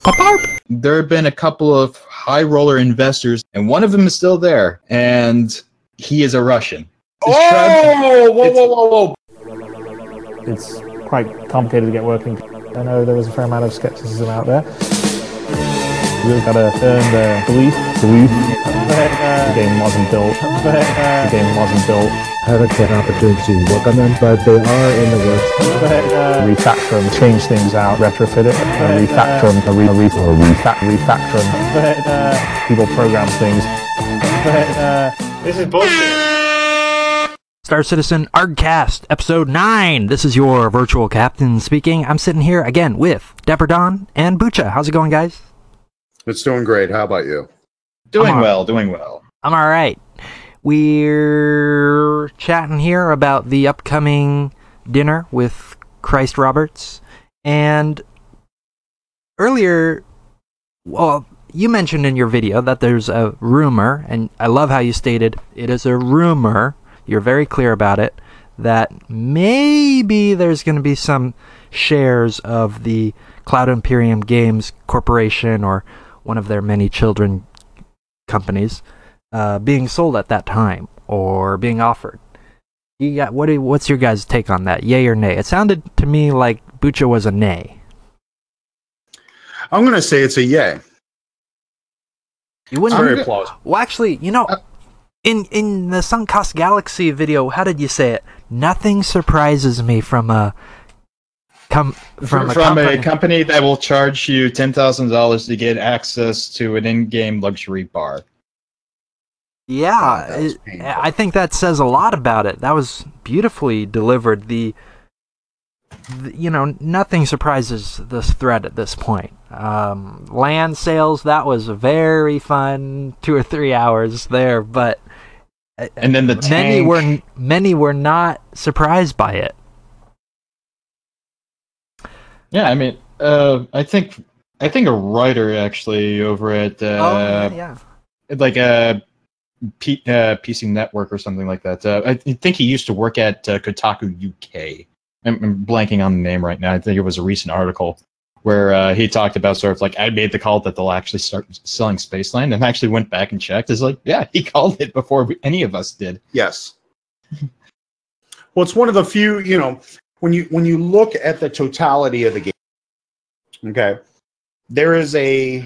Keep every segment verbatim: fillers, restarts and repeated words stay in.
There have been a couple of high roller investors, and one of them is still there, and he is a Russian. It's oh, tra- whoa, whoa, whoa, whoa! It's quite complicated to get working. I know there was a fair amount of skepticism out there. You really gotta earn the belief. Belief. The game wasn't built. The game wasn't built. Haven't had an opportunity to work on them, but they are in the works. Refactor them, change things out, retrofit it, uh, refactor them, re- re- or refa- refactor them. People program things. This is bullshit. Star Citizen ArgCast, episode nine. This is your virtual captain speaking. I'm sitting here again with Dapper Don and Bucha. How's it going, guys? It's doing great. How about you? Doing well, doing well. I'm all right. We're chatting here about the upcoming dinner with Christ Roberts. And earlier, well, you mentioned in your video that there's a rumor, and I love how you stated it is a rumor. You're very clear about it, that maybe there's going to be some shares of the Cloud Imperium Games Corporation or one of their many children companies uh, being sold at that time or being offered. You got what? What's your guys' take on that? Yay or nay? It sounded to me like Bucha was a nay. I'm going to say it's a yay. You wouldn't. It's very plausible. Well, actually, you know, in in the Sunk Cost Galaxy video, how did you say it? Nothing surprises me from a. Come from, a, from company. a company that will charge you ten thousand dollars to get access to an in-game luxury bar. Yeah, oh, it, I think that says a lot about it. That was beautifully delivered. The, the you know, nothing surprises this thread at this point. Um, land sales, that was very fun, two or three hours there, but and then the many tank. were many were not surprised by it. Yeah, I mean, uh, I think I think a writer actually over at uh, oh, yeah, yeah. like a P, uh, P C Network or something like that. Uh, I think he used to work at uh, Kotaku U K. I'm, I'm blanking on the name right now. I think it was a recent article where uh, he talked about sort of like, I made the call that they'll actually start selling Spaceland, and actually went back and checked. It's like, yeah, he called it before we, any of us did. Yes. Well, it's one of the few, you know. When you when you look at the totality of the game, okay, there is a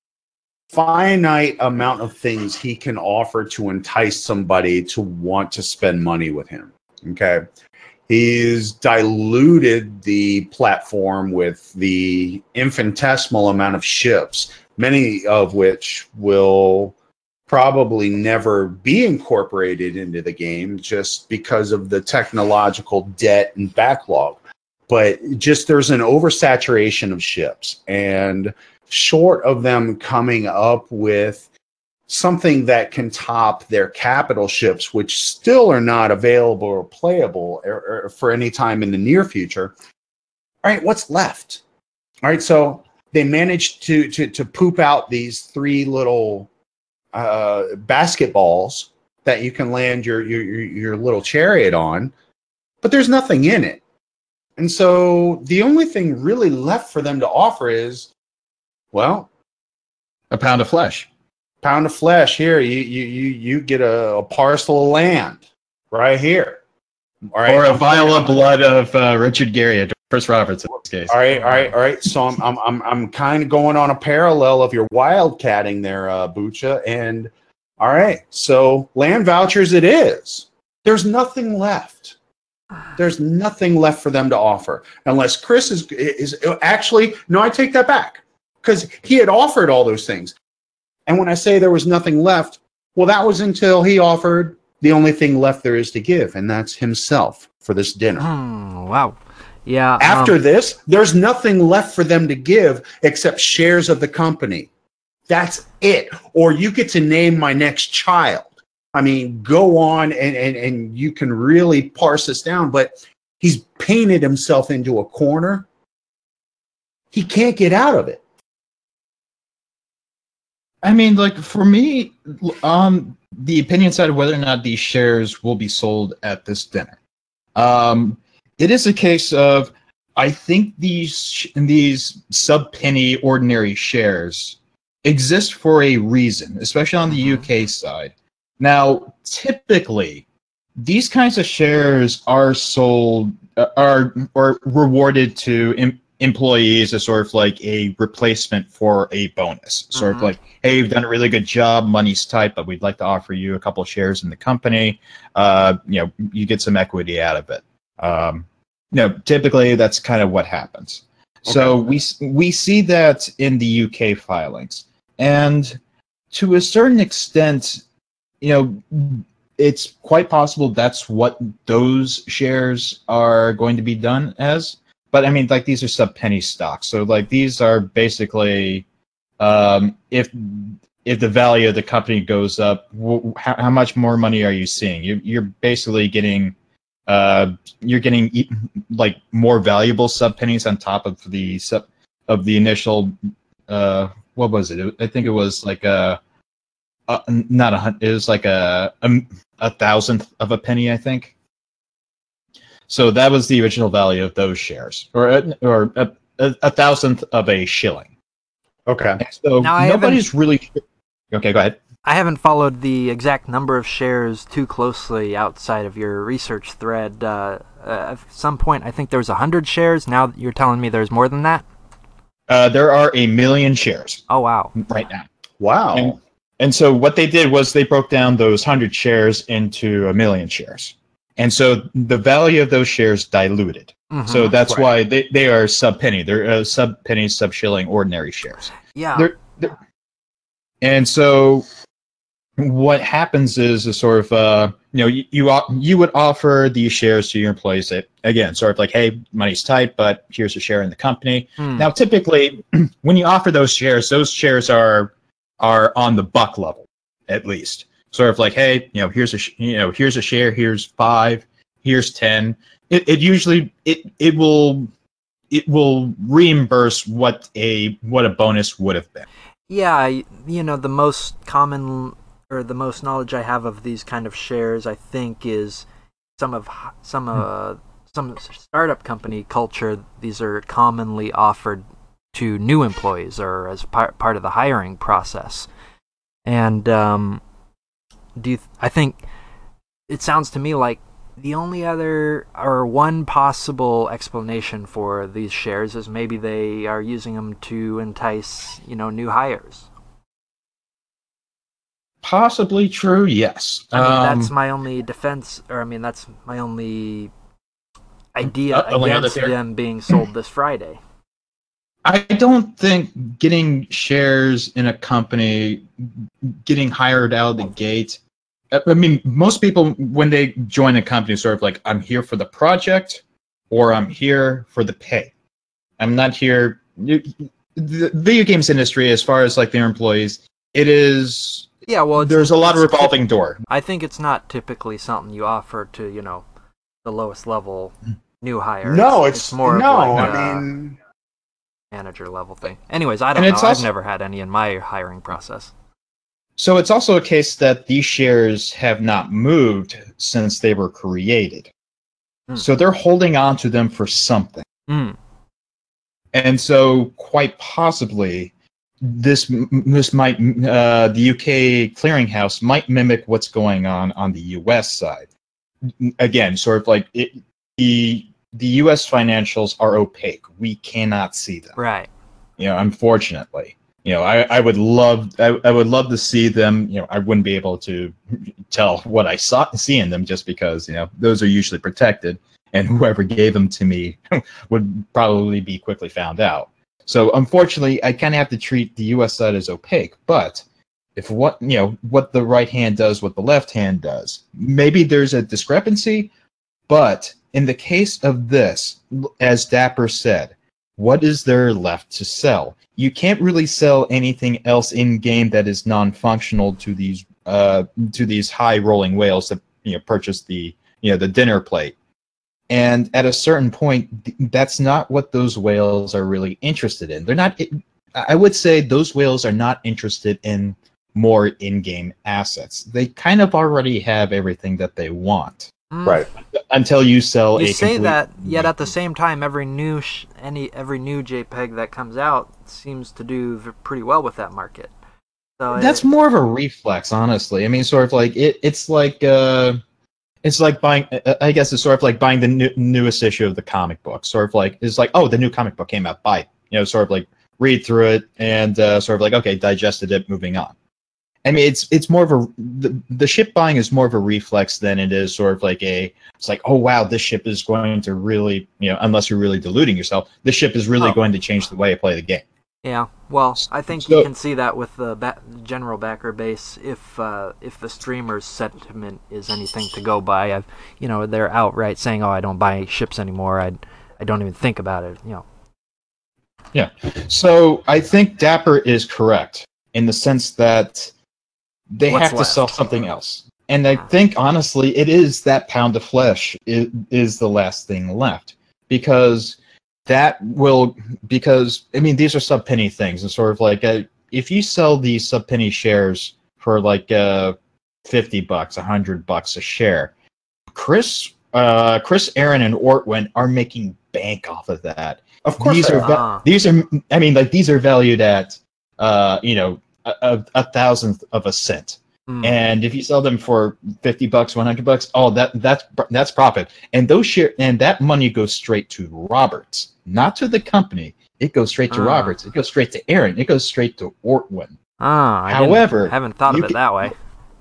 finite amount of things he can offer to entice somebody to want to spend money with him. Okay, he's diluted the platform with the infinitesimal amount of ships, many of which will probably never be incorporated into the game just because of the technological debt and backlog. But just there's an oversaturation of ships, and short of them coming up with something that can top their capital ships, which still are not available or playable or, or for any time in the near future. All right, what's left? All right, so they managed to to to poop out these three little Uh, basketballs that you can land your, your your little chariot on, but there's nothing in it. And so the only thing really left for them to offer is, well, a pound of flesh. Pound of flesh here. You you you you get a, a parcel of land right here. All right, or a vial of blood of uh, Richard Gere, Chris Roberts in this case. All right, all right, all right. So I'm I'm I'm I'm kind of going on a parallel of your wildcatting there, uh, Bucha. And all right, so land vouchers it is. There's nothing left. There's nothing left for them to offer unless Chris is is actually no. I take that back because he had offered all those things. And when I say there was nothing left, well, that was until he offered the only thing left there is to give, and that's himself for this dinner. Hmm, wow. Yeah. After um, this, there's nothing left for them to give except shares of the company. That's it. Or you get to name my next child. I mean, go on and, and, and you can really parse this down, but he's painted himself into a corner. He can't get out of it. I mean, like, for me, um, the opinion side of whether or not these shares will be sold at this dinner. Um, it is a case of I think these these sub penny ordinary shares exist for a reason, especially on the Mhm. U K side. Now, typically, these kinds of shares are sold uh, are or rewarded to em- employees as sort of like a replacement for a bonus. Sort of Mhm. like, hey, you've done a really good job, money's tight, but we'd like to offer you a couple of shares in the company. Uh, you know, you get some equity out of it. Um, no, typically that's kind of what happens. So we s- we see that in the U K filings, and to a certain extent, you know, it's quite possible that's what those shares are going to be done as. But I mean, like these are sub penny stocks, so like these are basically um, if if the value of the company goes up, wh- how, how much more money are you seeing? You, you're basically getting uh, you're getting e- like more valuable sub pennies on top of the sub of the initial. Uh, what was it? I think it was like a uh, not a hun- it was like a, a a thousandth of a penny, I think. So that was the original value of those shares, or a, or a, a, a thousandth of a shilling. Okay. And so Now, I haven't- nobody's really okay. Go ahead. I haven't followed the exact number of shares too closely outside of your research thread. Uh, uh, at some point, I think there was one hundred shares. Now you're telling me there's more than that? Uh, there are a million shares Oh, wow. right now. Wow. And, and so what they did was they broke down those one hundred shares into a million shares. And so the value of those shares diluted. Mhm. So that's Right. why they, they are sub penny. They're uh, sub penny, sub shilling ordinary shares. Yeah. They're, they're, and so what happens is a sort of uh, you know you, you o- you would offer these shares to your employees that again sort of like, hey, money's tight, but here's a share in the company. Hmm. Now typically when you offer those shares, those shares are are on the buck level at least. Sort of like, hey, you know, here's a sh- you know here's a share, here's five, here's ten. It, it usually it it will it will reimburse what a what a bonus would have been. Yeah, I- you know, the most common or the most knowledge I have of these kind of shares, I think, is some of h- some uh some startup company culture. These are commonly offered to new employees or as part part of the hiring process. And um, do you th- I think it sounds to me like the only other or one possible explanation for these shares is maybe they are using them to entice, you know, new hires. Possibly true, yes. I mean, that's Um, my only defense, or I mean, that's my only idea uh, only other against theory. them being sold this Friday. I don't think getting shares in a company, getting hired out of the gate. I I mean, most people when they join a company, sort of like, I'm here for the project, or I'm here for the pay. I'm not here. you- The video games industry, as far as like their employees, it is. Yeah, well, it's, There's a lot of it's revolving typ- door. I think it's not typically something you offer to, you know, the lowest level new hire. No, it's, it's, more no. of like I a mean, manager level thing. Anyways, I don't And know. it's I've also- never had any in my hiring process. So it's also a case that these shares have not moved since they were created. Hmm. So they're holding on to them for something. Mm. And so quite possibly this this might uh, the U K clearinghouse might mimic what's going on on the U S side. Again, sort of like it, the the U S financials are opaque. We cannot see them. Right. You know, unfortunately. You know, I, I would love I, I would love to see them. You know, I wouldn't be able to tell what I saw see in them just because, you know, those are usually protected, and whoever gave them to me would probably be quickly found out. So unfortunately, I kind of have to treat the U S side as opaque. But if what you know what the right hand does, what the left hand does, maybe there's a discrepancy. But in the case of this, as Dapper said, what is there left to sell? You can't really sell anything else in game that is non-functional to these uh, to these high rolling whales that you know purchase the you know the dinner plate. And at a certain point, th- that's not what those whales are really interested in. They're not. I would say those whales are not interested in more in-game assets. They kind of already have everything that they want. Mm. Right. until you sell You a say complete that, yet at the same time, every new sh- any every new JPEG that comes out seems to do v- pretty well with that market. So That's it, more of a reflex, honestly. I mean, sort of like it. It's like uh, it's like buying. uh, I guess it's sort of like buying the new, newest issue of the comic book. Sort of like it's like, oh, the new comic book came out. Buy it. You know, sort of like read through it and uh, sort of like, okay, digested it, moving on. I mean, it's it's more of a the, the ship buying is more of a reflex than it is sort of like a. It's like, oh wow, this ship is going to really, you know, unless you're really deluding yourself, this ship is really Oh. going to change the way I play the game. yeah. Well, I think So- you can see that with the ba- general backer base. If uh, if the streamer's sentiment is anything to go by, I've you know they're outright saying, "Oh, I don't buy ships anymore. I I don't even think about it." You know. Yeah. So I think Dapper is correct in the sense that they What's have to left? sell something else. And I Ah. think honestly, it is that pound of flesh is, is the last thing left because that will because I mean these are sub penny things and sort of like uh if you sell these sub penny shares for like uh, fifty bucks, a hundred bucks a share, Chris, uh, Chris, Aaron, and Ortwin are making bank off of that. Of course these they are, are. va- Ah. these are I mean like these are valued at uh, you know a, a, a thousandth of a cent. Hmm. And if you sell them for fifty bucks, one hundred bucks, oh, that that's that's profit. And those share and that money goes straight to Roberts, not to the company. It goes straight to Ah. Roberts. It goes straight to Aaron. It goes straight to Ortwin. Ah, I However, didn't, haven't thought of you it ca- that way.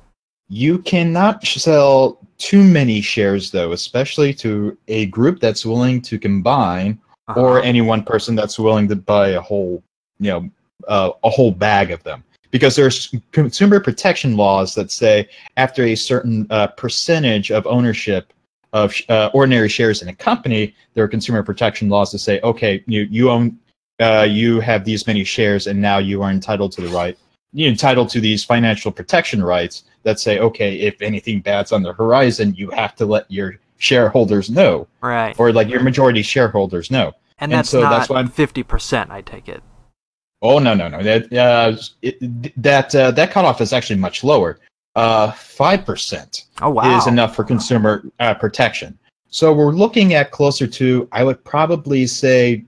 You cannot sell too many shares, though, especially to a group that's willing to combine, Uh-huh. or any one person that's willing to buy a whole, you know, uh, a whole bag of them. Because there's consumer protection laws that say after a certain uh, percentage of ownership of uh, ordinary shares in a company, there are consumer protection laws that say, okay, you you own, uh, you have these many shares, and now you are entitled to the right, you're entitled to these financial protection rights that say, okay, if anything bad's on the horizon, you have to let your shareholders know, Right. or like your majority shareholders know. And and that's so not that's why I'm- fifty percent, I take it. Oh no no no that uh, it, that uh, that cutoff is actually much lower. Uh, Five percent Oh, wow. is enough for consumer uh, protection. So we're looking at closer to, I would probably say,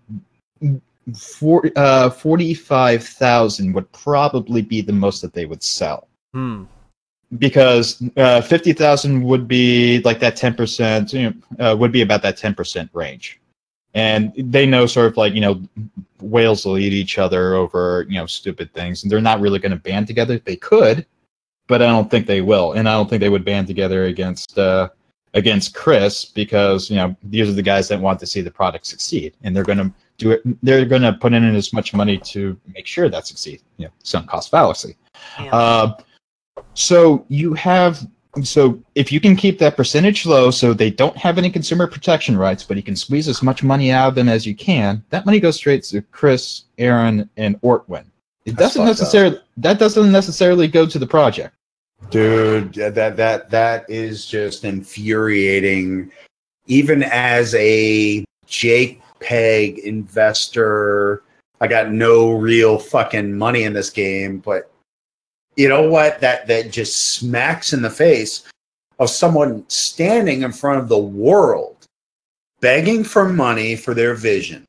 for, uh, forty-five thousand would probably be the most that they would sell. Hmm. Because uh, fifty thousand would be like that ten percent, you know, uh, would be about that ten percent range. And they know sort of like, you know, whales will eat each other over, you know, stupid things. And they're not really going to band together. They could, but I don't think they will. And I don't think they would band together against uh, against Chris because, you know, these are the guys that want to see the product succeed. And they're going to do it. They're going to put in as much money to make sure that succeeds. You know, sunk cost fallacy. Yeah. Uh, so you have, so if you can keep that percentage low, so they don't have any consumer protection rights, but you can squeeze as much money out of them as you can, that money goes straight to Chris, Aaron, and Ortwin. It That's doesn't fucked up. necessarily that doesn't necessarily go to the project. Dude, that that that is just infuriating. Even as a JPEG investor, I got no real fucking money in this game, but you know what? That that just smacks in the face of someone standing in front of the world, begging for money for their vision.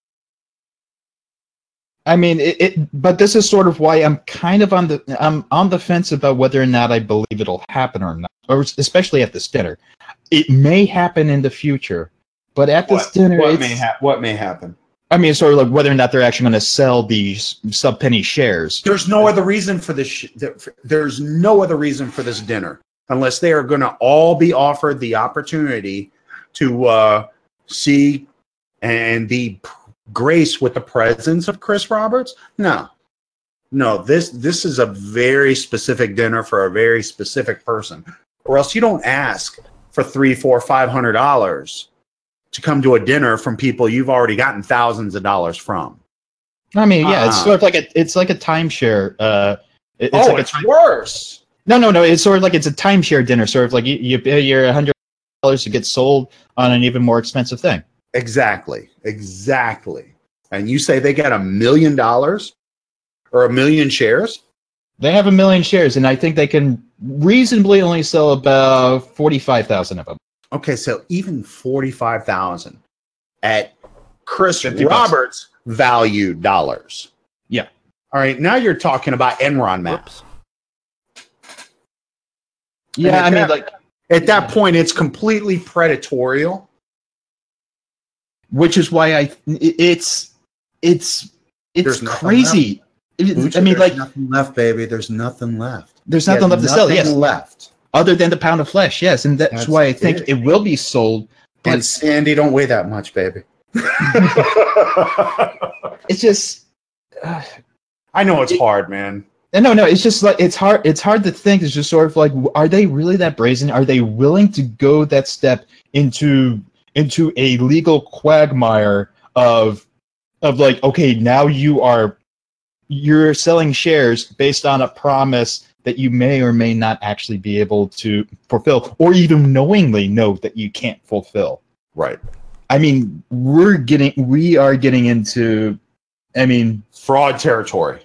I mean, it, it. But this is sort of why I'm kind of on the I'm on the fence about whether or not I believe it'll happen or not, or especially at this dinner. It may happen in the future, but at this What, dinner, what it's, may ha- what may happen? I mean, sort of like whether or not they're actually going to sell these sub penny shares. There's no other reason for this. Sh- there's no other reason for this dinner unless they are going to all be offered the opportunity to uh, see and be graced with the presence of Chris Roberts. No, no. This this is a very specific dinner for a very specific person, or else you don't ask for three, four, five hundred dollars to come to a dinner from people you've already gotten thousands of dollars from. I mean, yeah, it's Uh-uh. sort of like a it's like a timeshare. Uh, it- it's oh, like a it's time- worse. no, no, no. It's sort of like it's a timeshare dinner. Sort of like you you pay your a hundred dollars to get sold on an even more expensive thing. Exactly. Exactly. And you say they got a million dollars or a million shares? They have a million shares, and I think they can reasonably only sell about forty-five thousand of them. Okay, so even forty-five thousand at Chris fifty bucks. Roberts value dollars. Yeah. All right, now you're talking about Enron math. Whoops. Yeah, at I mean, that- like, At that point, it's completely predatorial. which is why I it's it's it's There's nothing crazy. It- Bucha, I mean, there's like, nothing left, baby. There's nothing left. there's He nothing has left to sell. nothing Yes, left. other than the pound of flesh. Yes, and that's, That's why I think it. it will be sold. And But Sandy, don't weigh that much, baby. it's just. Uh, I know it's hard, man. No, no, it's just like it's hard. It's hard to think. It's just sort of like, are they really that brazen? Are they willing to go that step into into a legal quagmire of of like, okay, now you are you're selling shares based on a promise that you may or may not actually be able to fulfill, or even knowingly know that you can't fulfill. Right. I mean, we're getting we are getting into. I mean, Fraud territory.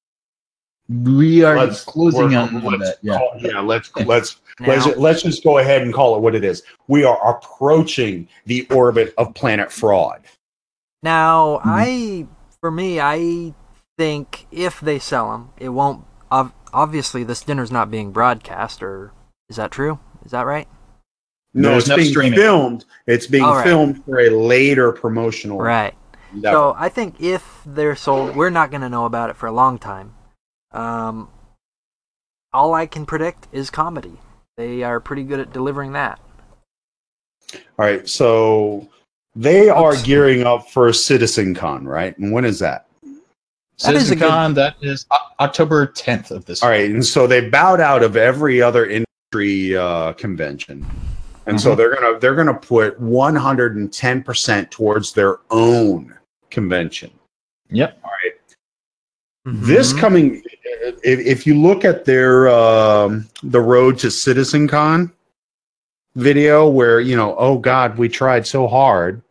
we are Let's- closing we're- on let's that. Yeah. call- yeah, let's let's Now, let's let's just go ahead and call it what it is. We are approaching the orbit of planet fraud. now Mm-hmm. I, for me, I think if they sell them, it won't. Ov- obviously, this dinner's not being broadcast, or is that true? Is that right? No, There's it's no being streaming. filmed. It's being All right. filmed for a later promotional. Right. endeavor. So I think if they're sold, we're not going to know about it for a long time. Um, all I can predict is comedy. They are pretty good at delivering that. All right, so they are Oops. gearing up for CitizenCon, right? And when is that? That is a good- CitizenCon, that is O- October tenth of this All year. right, and so they bowed out of every other industry uh, convention, and so they're gonna they're gonna put one hundred and ten percent towards their own convention. Yep. This Mhm. coming, if, if you look at their um, the road to CitizenCon video, where you know, oh God, we tried so hard.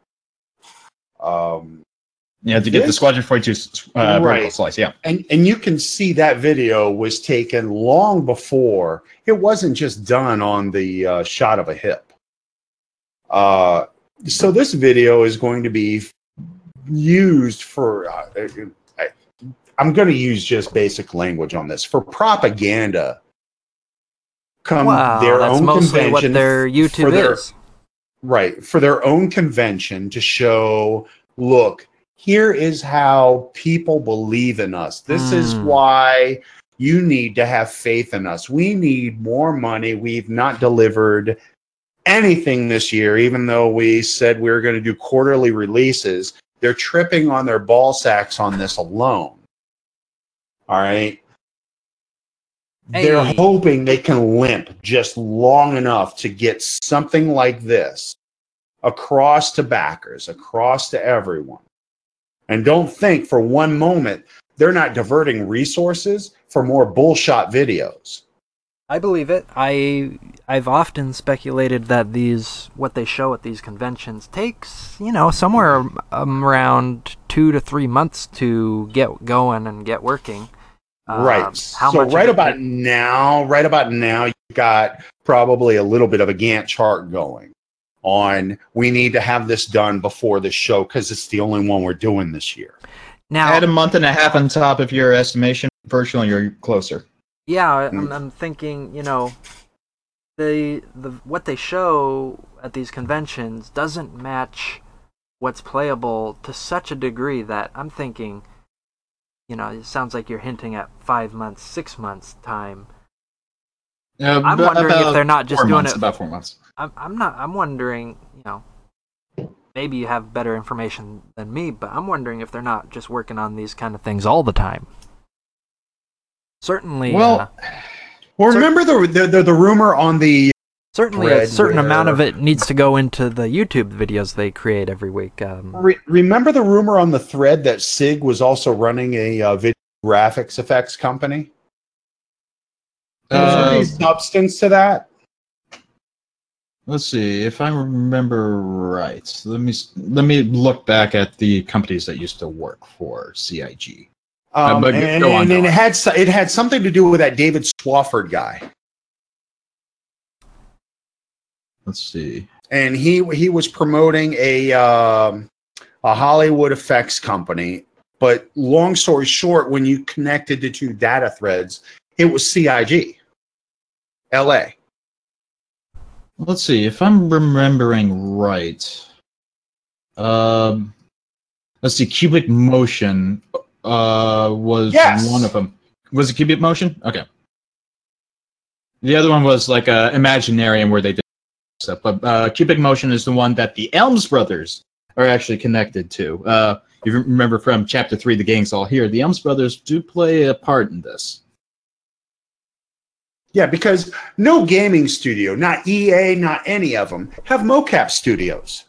Um, Yeah, to get the This- Squadron forty-two uh, Right. vertical slice. Yeah. and and you can see that video was taken long before. It wasn't just done on the uh, shot of a hip. Uh, so this video is going to be used for. Uh, I, I'm going to use just basic language on this for propaganda. Come Wow, their that's own mostly convention what their for YouTube their- is. Right. For their own convention to show, look, here is how people believe in us. This is Mm. why you need to have faith in us. We need more money. We've not delivered anything this year, even though we said we were going to do quarterly releases. They're tripping on their ball sacks on this alone. All right. They're Hey. hoping they can limp just long enough to get something like this across to backers, across to everyone. And don't think for one moment they're not diverting resources for more bullshot videos. I believe it. I I've often speculated that these what they show at these conventions takes, you know, somewhere um, around two to three months to get going and get working. Um, Right. How so much of right it about take- now, right about now, you've got probably a little bit of a Gantt chart going on. We need to have this done before the show because it's the only one we're doing this year. now? Add a month and a half on top of your estimation. Virtually, you're closer. Yeah, I- Mm. I'm, I'm thinking, you know, the the what they show at these conventions doesn't match what's playable to such a degree that I'm thinking, you know, it sounds like you're hinting at five months, six months time. Uh, I'm b- wondering if about they're not just four doing months, it- About four months. I'm I'm not. I'm wondering, you know, maybe you have better information than me, but I'm wondering if they're not just working on these kind of things all the time. Certainly, Well, uh, Well, remember the the, the, the rumor on the certainly a thread certain amount of where- it needs to go into the YouTube videos they create every week. Um, Re- remember the rumor on the thread that SIG was also running a uh, video graphics effects company? Is there Uh, any substance to that? Let's see if I remember right. Let me s- let me look back at the companies that used to work for C I G. Um, Uh, but and go on, and go it on. had so- it had something to do with that David Swafford guy. Let's see. and he he was promoting a um, a Hollywood effects company. But long story short, when you connected the two data threads, it was C I G, L A. Let's see if I'm remembering right. Um, let's see. Cubic Motion uh, was Yes! one of them. Was it Cubic Motion? Okay. The other one was like a Imaginarium where they did stuff. But uh, Cubic Motion is the one that the Elms brothers are actually connected to. Uh, if you remember from Chapter three, The Gang's All Here, the Elms brothers do play a part in this. Yeah, because no gaming studio, not E A, not any of them, have mocap studios.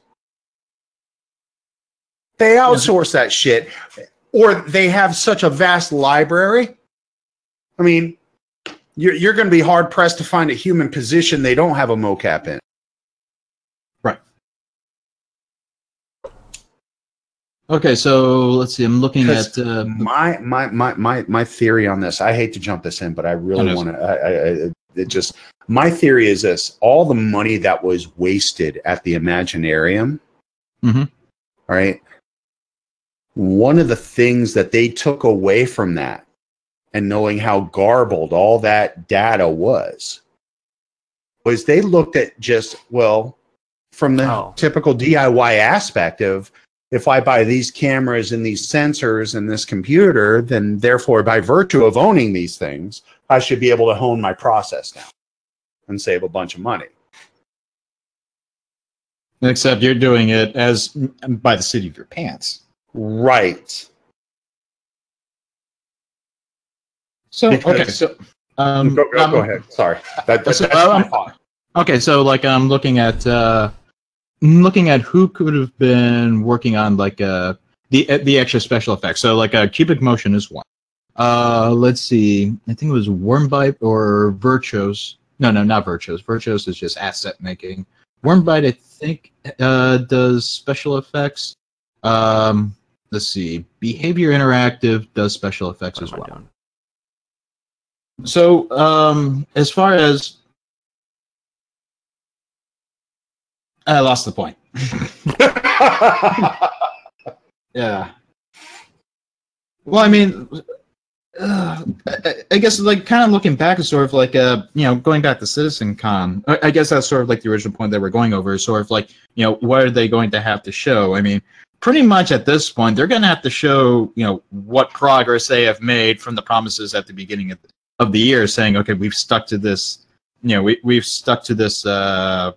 They outsource that shit, or they have such a vast library. I mean, you're, you're going to be hard-pressed to find a human position they don't have a mocap in. Right. Okay, so let's see. I'm looking at uh, my, my my my my theory on this. I hate to jump this in, but I really want to. I, I, I it just my theory is this: all the money that was wasted at the Imaginarium, mm-hmm. right? One of the things that they took away from that, and knowing how garbled all that data was, was they looked at just well, from the Oh. typical D I Y aspect of. If I buy these cameras and these sensors and this computer, then therefore, by virtue of owning these things, I should be able to hone my process down and save a bunch of money. Except you're doing it as by the seat of your pants. Right. So Because- okay, so um, go, go, um, go ahead. Sorry. That, that, So, that's my um, thought. Okay, so like I'm looking at uh, looking at who could have been working on like uh the the extra special effects. So like a uh, Cubic Motion is one. Uh, let's see. I think it was Wormbite or Virtuos. No, no, not Virtuos. Virtuos is just asset making. Wormbite, I think, uh, does special effects. Um, let's see. Behavior Interactive does special effects What as am I well. doing? So, um, as far as I lost the point. Yeah. Well, I mean, uh, I, I guess like kind of looking back is sort of like uh, you know, going back to Citizen Con. I, I guess that's sort of like the original point that we're going over. Is sort of like, you know, what are they going to have to show? I mean, pretty much at this point, they're going to have to show, you know, what progress they have made from the promises at the beginning of the, of the year, saying, okay, we've stuck to this. You know, we we've stuck to this. Uh,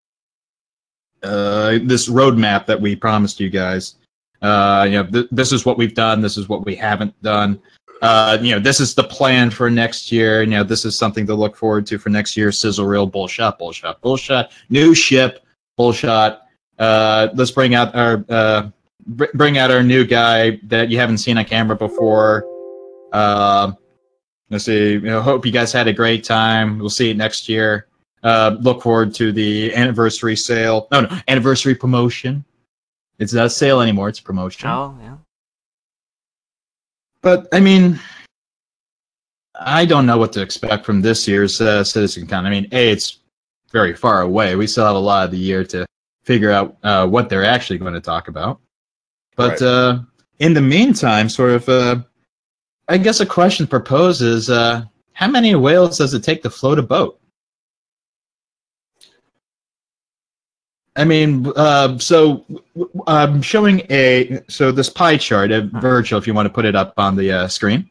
Uh, this roadmap that we promised you guys. Uh, you know, th- this is what we've done. This is what we haven't done. Uh, you know, this is the plan for next year. You know, this is something to look forward to for next year. Sizzle reel, bullshot, bullshot, bullshot. New ship, bullshot. Uh, let's bring out our uh, br- bring out our new guy that you haven't seen on camera before. Uh, let's see. You know, hope you guys had a great time. We'll see you next year. Uh, look forward to the anniversary sale. No, no, anniversary promotion. It's not a sale anymore. It's a promotion. Oh, yeah. But, I mean, I don't know what to expect from this year's uh, Citizen Con. I mean, A, it's very far away. We still have a lot of the year to figure out uh, what they're actually going to talk about. But Right. uh, in the meantime, sort of, uh, I guess a question proposed is, uh, how many whales does it take to float a boat? I mean, uh, so I'm showing a so this pie chart of Virgil, if you want to put it up on the uh, screen.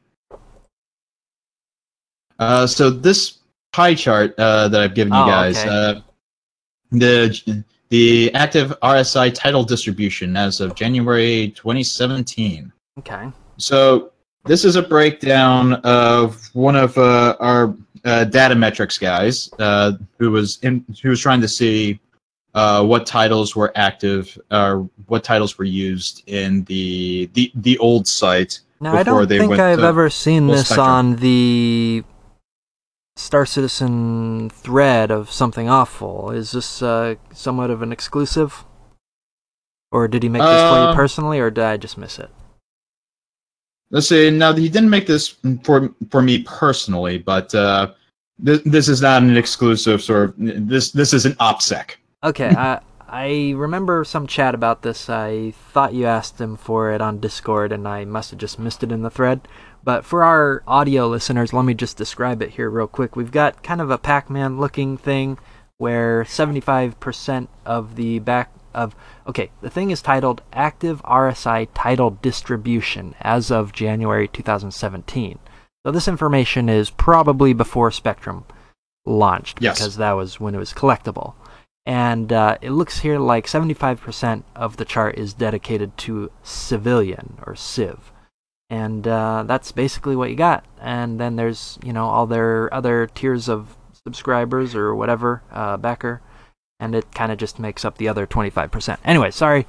Uh, so this pie chart uh, that I've given you Oh, guys, okay. uh, the the active R S I title distribution as of January twenty seventeen. Okay. So this is a breakdown of one of uh, our uh, data metrics guys uh, who was in who was trying to see. Uh, what titles were active, or what titles were used in the the, the old site Now, I before don't they think went I've to ever seen full this spectrum. on the Star Citizen thread of Something Awful. Is this uh, somewhat of an exclusive? Or did he make this for you Uh, personally, or did I just miss it? Let's see. Now he didn't make this for for me personally, but uh, th- this is not an exclusive sort of. This this is an OPSEC. Okay, I I remember some chat about this. I thought you asked him for it on Discord, and I must have just missed it in the thread. But for our audio listeners, let me just describe it here real quick. We've got kind of a Pac-Man looking thing where seventy-five percent of the back of... Okay, the thing is titled Active R S I Title Distribution as of January two thousand seventeen. So this information is probably before Spectrum launched, Yes. because that was when it was collectible. And uh, it looks here like seventy-five percent of the chart is dedicated to civilian, or civ. And uh, that's basically what you got. And then there's, you know, all their other tiers of subscribers or whatever, uh, backer. And it kind of just makes up the other twenty-five percent. Anyway, sorry.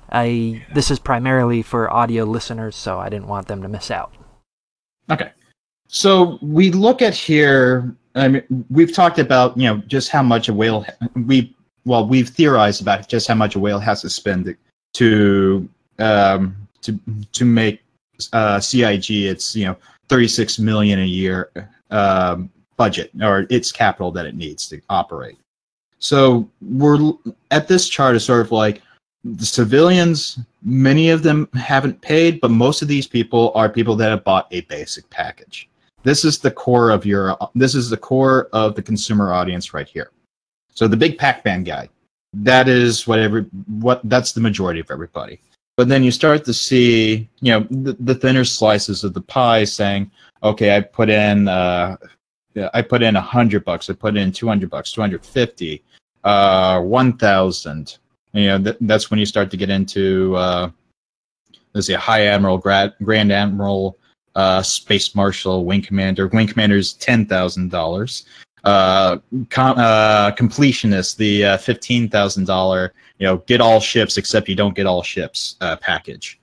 I This is primarily for audio listeners, so I didn't want them to miss out. Okay. So we look at here, I mean, we've talked about, you know, just how much a whale, we, well, we've theorized about just how much a whale has to spend to, um, to, to make uh, C I G its, you know, thirty-six million a year um, budget, or its capital that it needs to operate. So we're at this chart is sort of like the civilians, many of them haven't paid, but most of these people are people that have bought a basic package. This is the core of your, this is the core of the consumer audience right here. So the big Pac-Man guy, that is what every, what, that's the majority of everybody. But then you start to see, you know, the, the thinner slices of the pie saying, okay, I put in, uh, I put in a hundred bucks, I put in two hundred bucks, two hundred fifty, uh, one thousand. You know, th- that's when you start to get into, uh, let's see, High Admiral, Grand, Grand Admiral, uh, Space Marshal, Wing Commander. Wing Commander's ten thousand dollars. Uh, com- uh, Completionist, the uh, fifteen thousand dollars, you know, get all ships except you don't get all ships uh, package.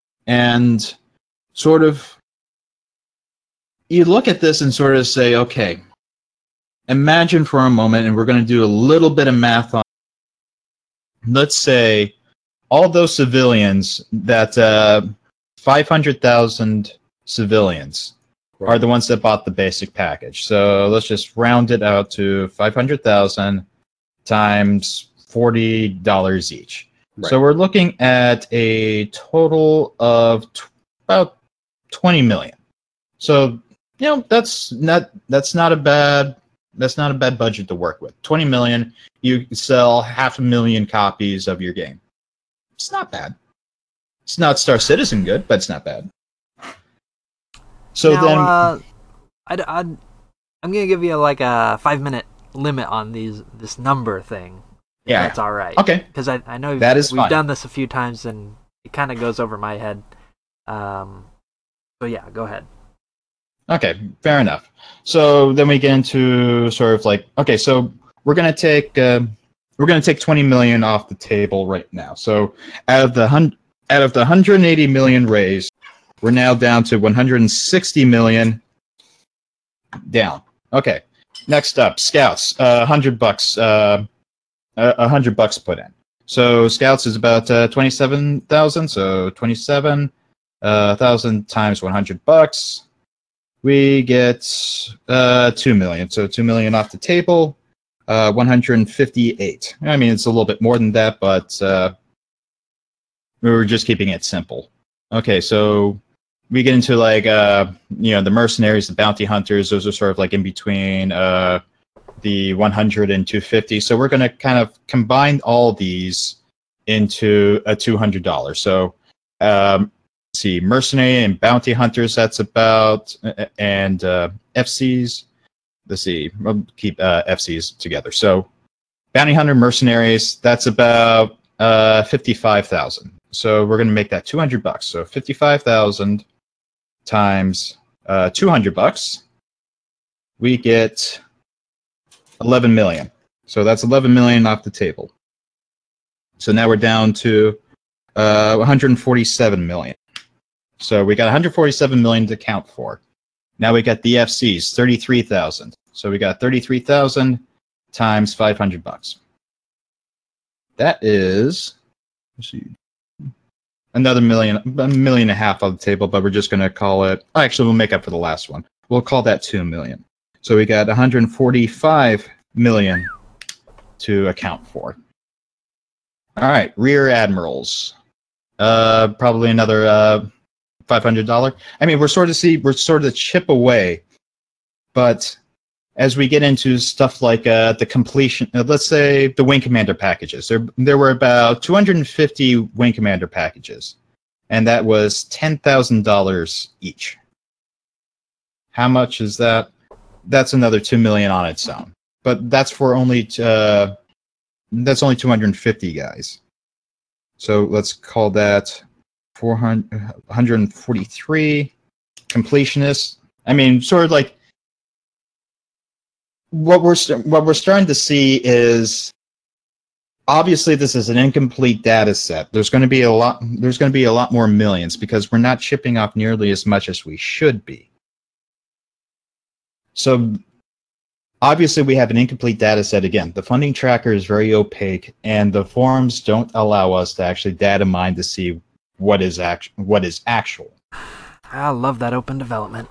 And sort of, you look at this and sort of say, okay, imagine for a moment, and we're going to do a little bit of math on, let's say, all those civilians, that uh, five hundred thousand civilians Right. are the ones that bought the basic package. So let's just round it out to five hundred thousand times forty dollars each. Right. So we're looking at a total of t- about twenty million. So, you know, that's not that's not a bad that's not a bad budget to work with. twenty million, you sell half a million copies of your game. It's not bad. It's not Star Citizen good, but it's not bad. So now, then, uh, I'd, I'd, I'm gonna give you like a five minute limit on these this number thing. If Yeah. that's all right. okay, Because I I know That is we've fine. done this a few times and it kind of goes over my head. Um, so yeah, go ahead. okay, fair enough. So then we get into sort of like, okay, so we're gonna take uh, we're gonna take twenty million off the table right now. So out of the hun- out of the one hundred eighty million raised, we're now down to one hundred sixty million down. Okay, next up, scouts, uh, one hundred bucks, uh, uh, one hundred bucks put in. So scouts is about uh, twenty-seven thousand. So twenty-seven thousand times one hundred bucks. We get uh, two million. So two million off the table. Uh, one hundred fifty-eight. I mean, it's a little bit more than that, but uh, we were just keeping it simple. Okay, so we get into like uh, you know, the mercenaries, the bounty hunters. Those are sort of like in between uh, the one hundred and two hundred fifty. So we're going to kind of combine all these into a two hundred dollars. So um, let's see, mercenary and bounty hunters, that's about, and uh, F Cs, let's see, we'll keep uh, F Cs together. So bounty hunter, mercenaries, that's about uh, fifty-five thousand. So we're going to make that two hundred bucks. So fifty-five thousand times uh, two hundred bucks, we get eleven million. So that's eleven million off the table. So now we're down to uh, one hundred forty-seven million. So we got one hundred forty-seven million to count for. Now we got the F Cs, thirty-three thousand. So we got thirty-three thousand times five hundred bucks. That is, let's see, another million, a million and a half on the table, but we're just going to call it, actually, we'll make up for the last one. We'll call that two million. So we got one hundred forty-five million to account for. All right, rear admirals. Uh, probably another uh, five hundred dollars. I mean, we're sort of see we're sort of chip away, but as we get into stuff like uh, the completion, uh, let's say the Wing Commander packages, there there were about two hundred fifty Wing Commander packages, and that was ten thousand dollars each. How much is that? That's another two million on its own, but that's for only uh, that's only two hundred fifty guys. So let's call that four hundred, one hundred forty-three completionists. I mean, sort of like what we're what we're starting to see is obviously this is an incomplete data set. There's going to be a lot. There's going to be a lot more millions because we're not chipping off nearly as much as we should be. So obviously we have an incomplete data set again. The funding tracker is very opaque, and the forums don't allow us to actually data mine to see what is act what is actual. I love that open development.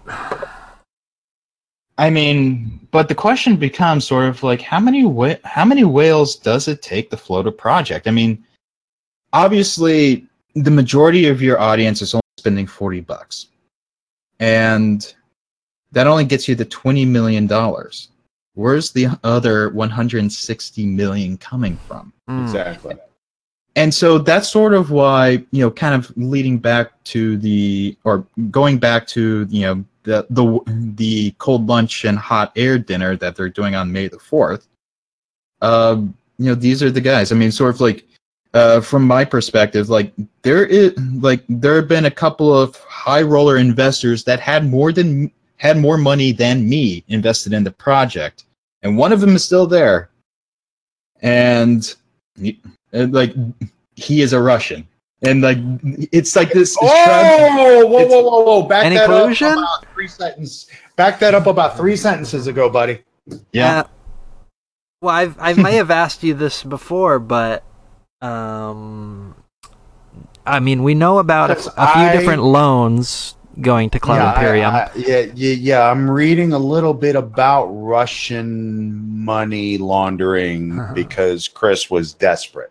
I mean, but the question becomes sort of like how many wh- how many whales does it take to float a project? I mean, obviously the majority of your audience is only spending forty bucks, and that only gets you to twenty million dollars. Where's the other one hundred sixty million coming from? Mm. Exactly. And so that's sort of why, you know, kind of leading back to the, or going back to, you know, the the the cold lunch and hot air dinner that they're doing on May the fourth. Uh, you know, these are the guys. I mean, sort of like, uh, from my perspective, like there is, like there have been a couple of high roller investors that had more than had more money than me invested in the project, and one of them is still there. And, he, and like he is a Russian, and like it's like this. Oh, whoa, whoa, whoa, whoa, whoa! Back Any that collusion? up about three sentences. Back that up about three sentences ago, buddy. Yeah. Uh, well, I've, I may have asked you this before, but um, I mean, we know about a, a few I- different loans going to Club yeah, Imperium. I, I, yeah, yeah, yeah. I'm reading a little bit about Russian money laundering Uh-huh. because Chris was desperate.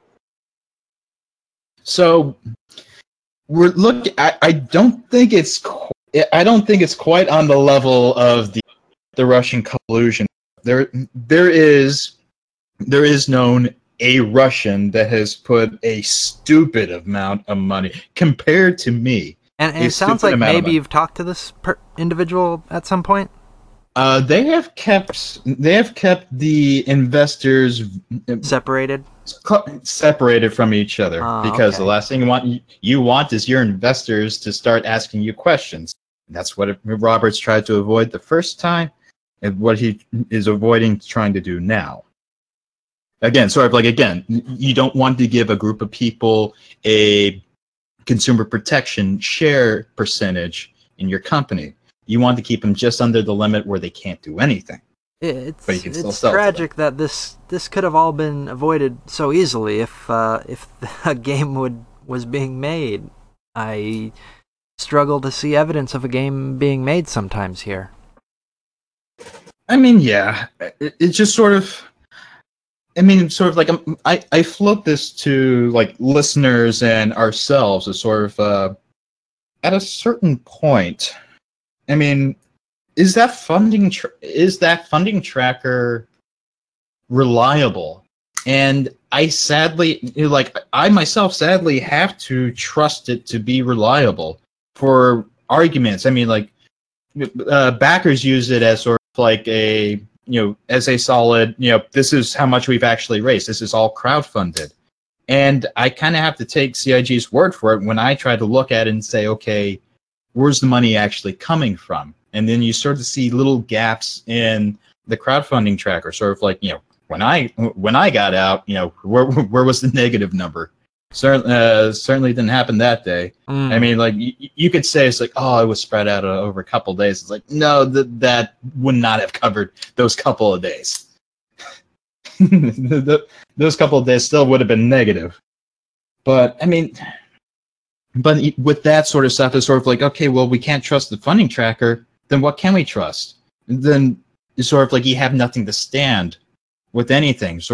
So we're look. I, I don't think it's. qu- I don't think it's quite on the level of the the Russian collusion. There, there is, there is known a Russian that has put a stupid amount of money compared to me. and and a it sounds stupid like amount of maybe money. you've talked to this per- individual at some point. Uh, they have kept. They have kept the investors Separated. separated from each other Ah, because the okay. last thing you want you want is your investors to start asking you questions. And that's what Roberts tried to avoid the first time, and what he is avoiding trying to do now. Again, sort of like again, you don't want to give a group of people a consumer protection share percentage in your company. You want to keep them just under the limit where they can't do anything. It's But you can still it's sell to them. tragic that this this could have all been avoided so easily if uh, if a game would was being made. I struggle to see evidence of a game being made sometimes here. I mean, yeah, it, it's just sort of. I mean, sort of like um, I I float this to like listeners and ourselves as sort of uh, at a certain point. I mean, is that funding tr- is that funding tracker reliable? And I sadly, you know, like I myself, sadly have to trust it to be reliable for arguments. I mean, like uh, backers use it as sort of like a you know as a solid you know this is how much we've actually raised. This is all crowdfunded, and I kind of have to take C I G's word for it when I try to look at it and say, okay, where's the money actually coming from? And then you start to see little gaps in the crowdfunding tracker, sort of like, you know, when I when I got out, you know, where where was the negative number? Certainly, uh, certainly didn't happen that day. Mm. I mean, like y- you could say it's like, oh, it was spread out uh, over a couple of days. It's like, no, th- that would not have covered those couple of days. the, the, those couple of days still would have been negative. But I mean. But with that sort of stuff, it's sort of like, okay, well, we can't trust the funding tracker. Then what can we trust? And then it's sort of like you have nothing to stand with anything. So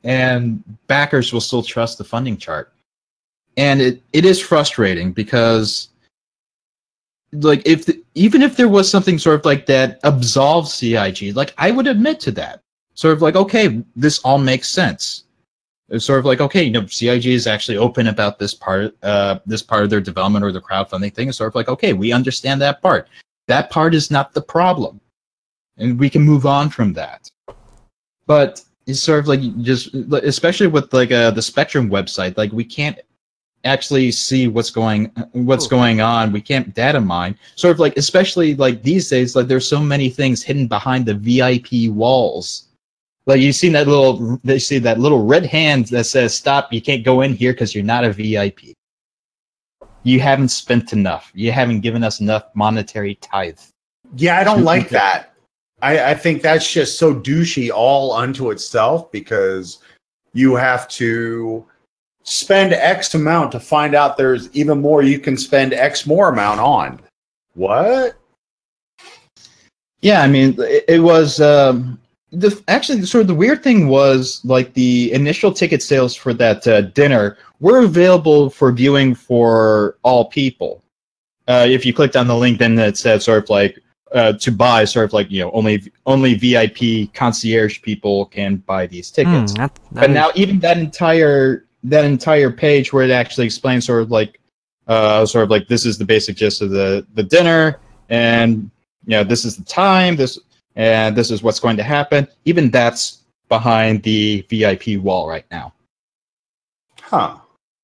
and backers will still trust the funding chart. And it, it is frustrating because, like, if the, even if there was something sort of like that absolves C I G, like, I would admit to that. Sort of like, okay, this all makes sense. It's sort of like, okay, you know, C I G is actually open about this part, uh, this part of their development or the crowdfunding thing. It's sort of like, okay, we understand that part. That part is not the problem, and we can move on from that. But it's sort of like just, especially with like uh, the Spectrum website, like we can't actually see what's going what's Ooh. going on. We can't data mine. Sort of like, especially like these days, like there's so many things hidden behind the V I P walls. Like you see that little, they see that little red hand that says, "Stop! You can't go in here because you're not a V I P. You haven't spent enough. You haven't given us enough monetary tithe." Yeah, I don't like that. I, I think that's just so douchey all unto itself, because you have to spend X amount to find out there's even more you can spend X more amount on. What? Yeah, I mean, it, it was um, the actually sort of the weird thing was like the initial ticket sales for that uh, dinner were available for viewing for all people. Uh, if you clicked on the link, then it said sort of like uh, to buy, sort of like, you know, only only V I P concierge people can buy these tickets. Hmm, that, that But is- now even that entire that entire page where it actually explains sort of like uh, sort of like this is the basic gist of the the dinner, and you know, this is the time, this and this is what's going to happen. Even that's behind the V I P wall right now. Huh.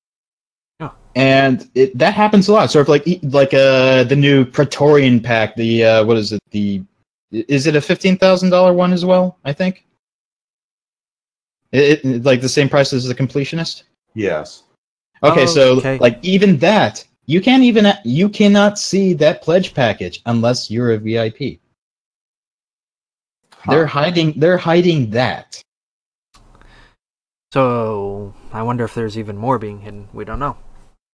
And it, that happens a lot. Sort of like like uh the new Praetorian pack. The uh, what is it? The is it a fifteen thousand dollar one as well? I think. It, it like the same price as the completionist. Yes. Okay, so Okay. like even that, you can't even you cannot see that pledge package unless you're a V I P. Huh. They're hiding. They're hiding that. So I wonder if there's even more being hidden. We don't know.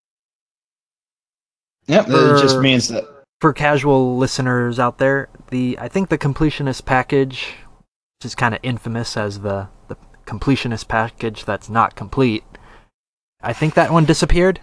Yep, it just For- means that. For casual listeners out there, the I think the completionist package, which is kind of infamous as the, the completionist package that's not complete, I think that one disappeared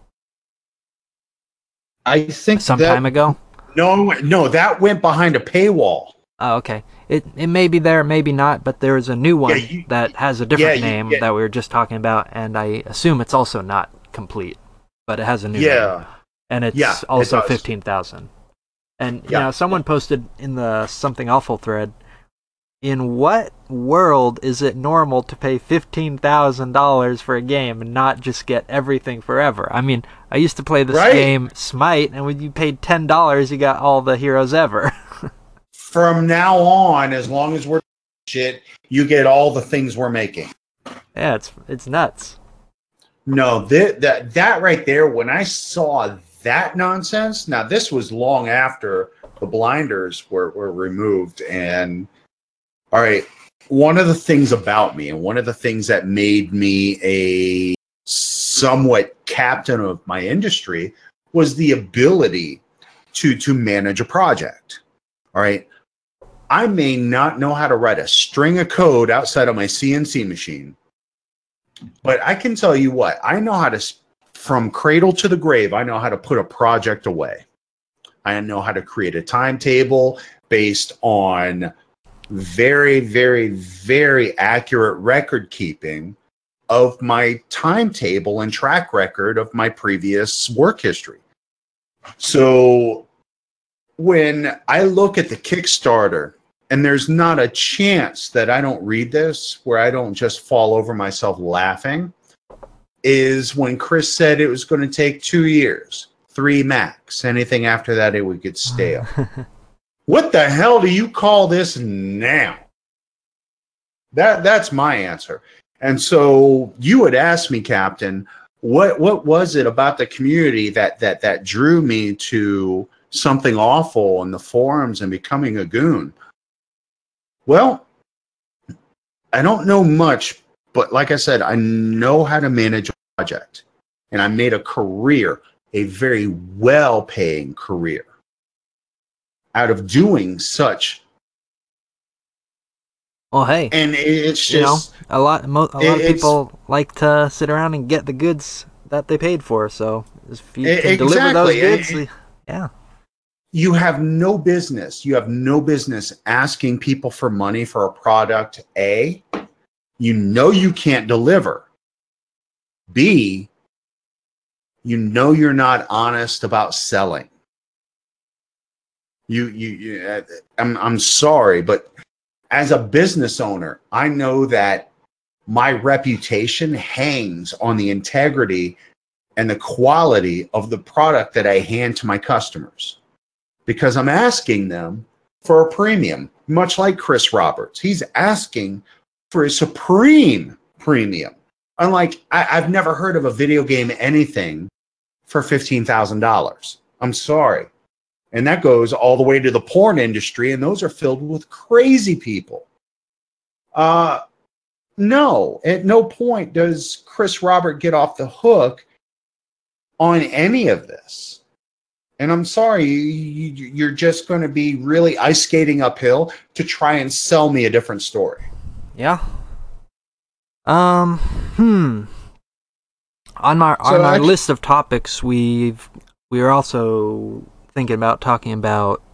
I think some that, time ago. No, no, that went behind a paywall. Oh, okay. It it may be there, maybe not, but there's a new one Yeah, you- that has a different yeah, you- name yeah. that we were just talking about, and I assume it's also not complete, but it has a new name. Yeah. And it's Yeah, it also does. fifteen thousand. And you Yeah. know, someone posted in the Something Awful thread, in what world is it normal to pay fifteen thousand dollars for a game and not just get everything forever? I mean, I used to play this Right. game Smite, and when you paid ten dollars, you got all the heroes ever. From now on, as long as we're shit, you get all the things we're making. Yeah, it's it's nuts. No, that that that right there, when I saw that nonsense, now this was long after the blinders were, were removed. And all right, one of the things about me, and one of the things that made me a somewhat captain of my industry, was the ability to to manage a project. All right. I may not know how to write a string of code outside of my C N C machine, but I can tell you what, I know how to, from cradle to the grave, I know how to put a project away. I know how to create a timetable based on very, very, very accurate record keeping of my timetable and track record of my previous work history. So when I look at the Kickstarter, and there's not a chance that I don't read this where I don't just fall over myself laughing, is when Chris said it was going to take two years, three max. Anything after that, it would get stale. What the hell do you call this now? That that's my answer. And so you had asked me, Captain, what what was it about the community that that that drew me to Something Awful in the forums and becoming a goon? Well, I don't know much, but like I said, I know how to manage a project, and I made a career, a very well-paying career, out of doing such Well, hey, And it's you know, just a lot, mo- a lot it- of it's- people like to sit around and get the goods that they paid for. So if you E- can deliver those exactly. goods, And- yeah, you have no business. You have no business asking people for money for a product. A, you know you can't deliver. B, you know you're not honest about selling. You, you, you uh, I'm, I'm sorry, but as a business owner, I know that my reputation hangs on the integrity and the quality of the product that I hand to my customers, because I'm asking them for a premium, much like Chris Roberts. He's asking for a supreme premium. Unlike, I, I've never heard of a video game anything for fifteen thousand dollars. I'm sorry. And that goes all the way to the porn industry, and those are filled with crazy people. Uh, no, at no point does Chris Robert get off the hook on any of this. And I'm sorry, you, you, you're just going to be really ice skating uphill to try and sell me a different story. yeah. Um, hmm. On my So on our actu- list of topics, we've we are also thinking about talking about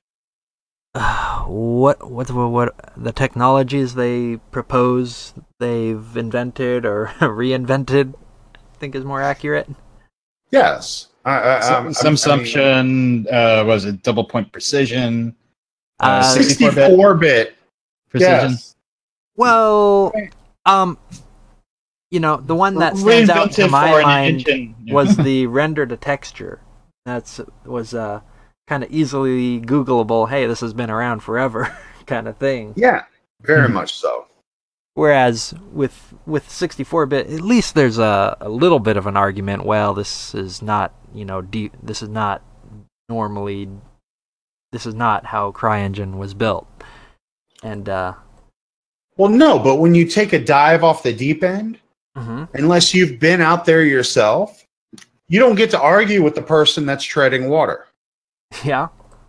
uh, what what what the technologies they propose they've invented or reinvented. I think is more accurate. Yes. I, I, Some, I'm- some I mean, assumption, uh, was it double point precision? Uh, sixty-four bit precision? Yes. Well, um, you know, the one that stands out to Reinvented my for an mind engine. Yeah. was the render to texture. That's was uh kind of easily Googleable. Hey, this has been around forever, kind of thing. Yeah, very Mhm. much so. Whereas with with sixty-four bit, at least there's a, a little bit of an argument. Well, this is not, you know, deep. This is not normally. This is not how CryEngine was built. And uh, Well, no, but when you take a dive off the deep end, mhm. unless you've been out there yourself, you don't get to argue with the person that's treading water. yeah.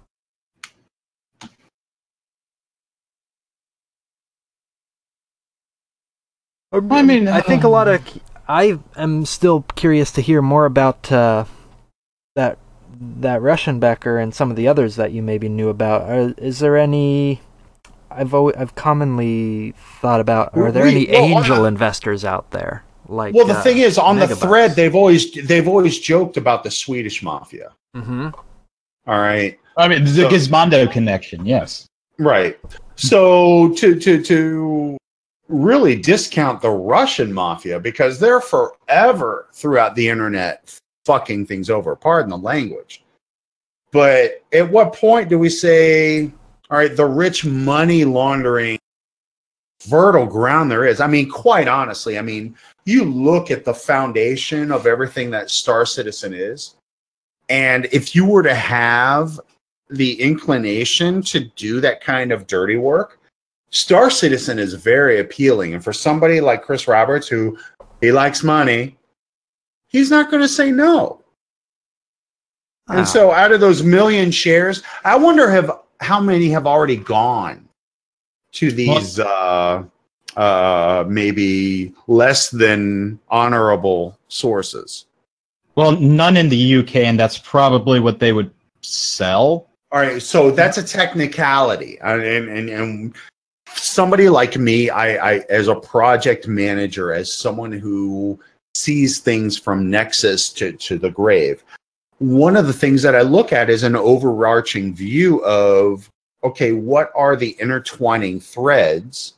I mean, I think a lot of I am still curious to hear more about uh, that that Russian Becker and some of the others that you maybe knew about. Are, is there any? I've always, I've commonly thought about. Are there We- any well, angel uh, investors out there? Like, Well, the uh, thing is, on the Megabytes? thread, they've always they've always joked about the Swedish mafia. Mhm. All right, I mean, the So- Gizmondo connection, yes. right. So to to to really discount the Russian mafia, because they're forever throughout the internet fucking things over. Pardon the language. But at what point do we say, all right, the rich money laundering fertile ground there is? I mean, quite honestly, I mean, you look at the foundation of everything that Star Citizen is, and if you were to have the inclination to do that kind of dirty work, Star Citizen is very appealing. And for somebody like Chris Roberts, who he likes money, he's not going to say no. Ah. And so out of those million shares, I wonder have how many have already gone to these uh, uh, maybe less than honorable sources. Well, none in the U K, and that's probably what they would sell. All right, so that's a technicality. And, and, and somebody like me, I, I as a project manager, as someone who sees things from Nexus to, to the grave, one of the things that I look at is an overarching view of, okay, what are the intertwining threads?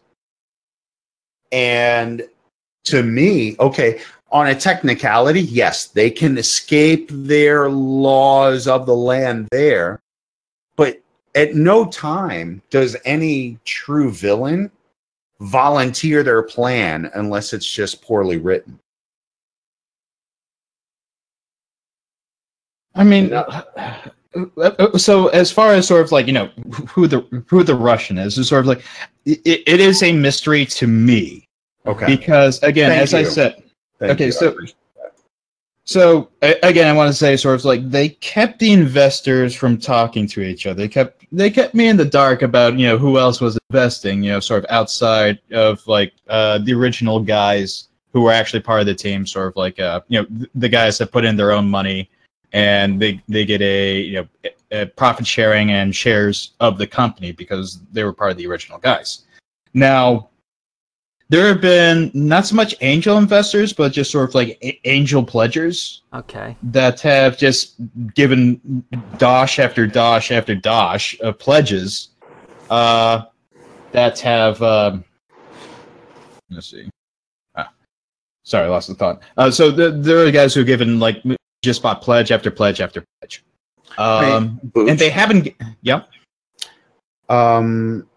And to me, okay, on a technicality, yes, they can escape their laws of the land there, but at no time does any true villain volunteer their plan unless it's just poorly written. I mean, so as far as sort of like, you know, who the who the Russian is, is sort of like, it, it is a mystery to me. Okay. Because again, Thank as I you. said, Thank okay, you. I so appreciate that. So a- again, I want to say, sort of like they kept the investors from talking to each other. They kept they kept me in the dark about you know who else was investing. You know, sort of outside of like uh, the original guys who were actually part of the team. Sort of like uh, you know th- the guys that put in their own money and they they get a you know a profit sharing and shares of the company because they were part of the original guys. Now, there have been not so much angel investors, but just sort of like a- angel pledgers Okay. that have just given dosh after dosh after dosh of pledges uh, that have. Um, let's see. Ah, sorry, I lost the thought. Uh, so the, there are guys who have given like just bought pledge after pledge after pledge, um, Booch, and they haven't. Yep. Um,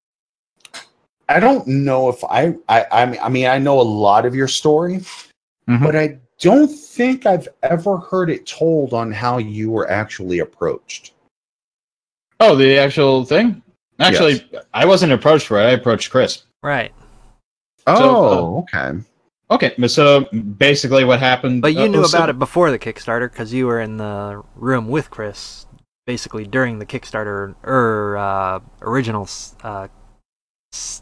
I don't know if I, I, I mean, I mean, I know a lot of your story, Mhm. but I don't think I've ever heard it told on how you were actually approached. Oh, the actual thing. Actually, Yes. I wasn't approached for it. I approached Chris. Right. Oh, okay. Okay, so basically, what happened? But you uh, knew so- about it before the Kickstarter because you were in the room with Chris, basically during the Kickstarter or uh, original uh, s-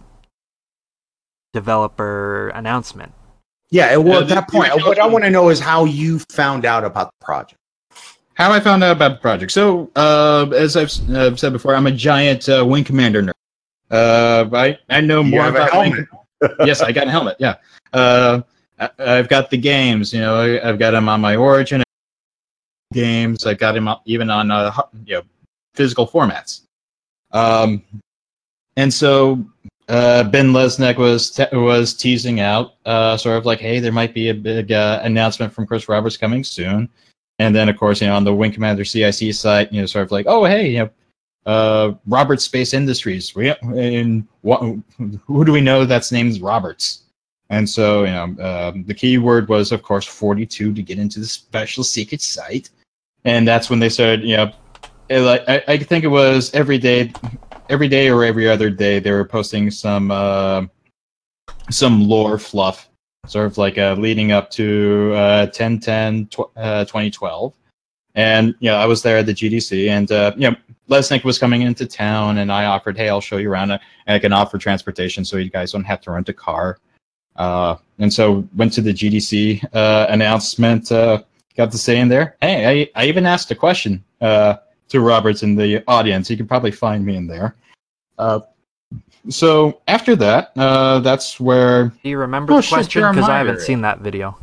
developer announcement. Yeah, well, Uh, at the- that the point, original what I team- want to know is how you found out about the project. How I found out about the project. So, uh, as I've uh, said before, I'm a giant uh, Wing Commander nerd. Uh, I I know You more have a about Wing. helmet. Yes, I got a helmet. Yeah. Uh, I, I've got the games. You know, I, I've got them on my Origin games. I've got them even on uh, hu- you know physical formats. Um, and so uh, Ben Lesnick was te- was teasing out, uh, sort of like, hey, there might be a big uh, announcement from Chris Roberts coming soon. And then, of course, you know, on the Wing Commander C I C site, you know, sort of like, oh, hey, you know, uh, Roberts Space Industries. We, and what, who do we know that's named Roberts? And so, you know, um, the key word was, of course, forty-two to get into the special secret site. And that's when they started, you know, it, like I, I think it was every day, every day or every other day, they were posting some uh, some lore fluff, sort of like uh, leading up to uh, ten ten tw- uh, twenty twelve. And you know, I was there at the G D C, and uh, you know, Lesnick was coming into town, and I offered, "Hey, I'll show you around, and I can offer transportation, so you guys don't have to rent a car." Uh, and so went to the G D C uh, announcement. Uh, got to say in there, "Hey, I, I even asked a question uh, to Roberts in the audience. You could probably find me in there." Uh, so after that, uh, that's where Do you remember Oh, the shit, question? Because I haven't Jeremiah. seen that video.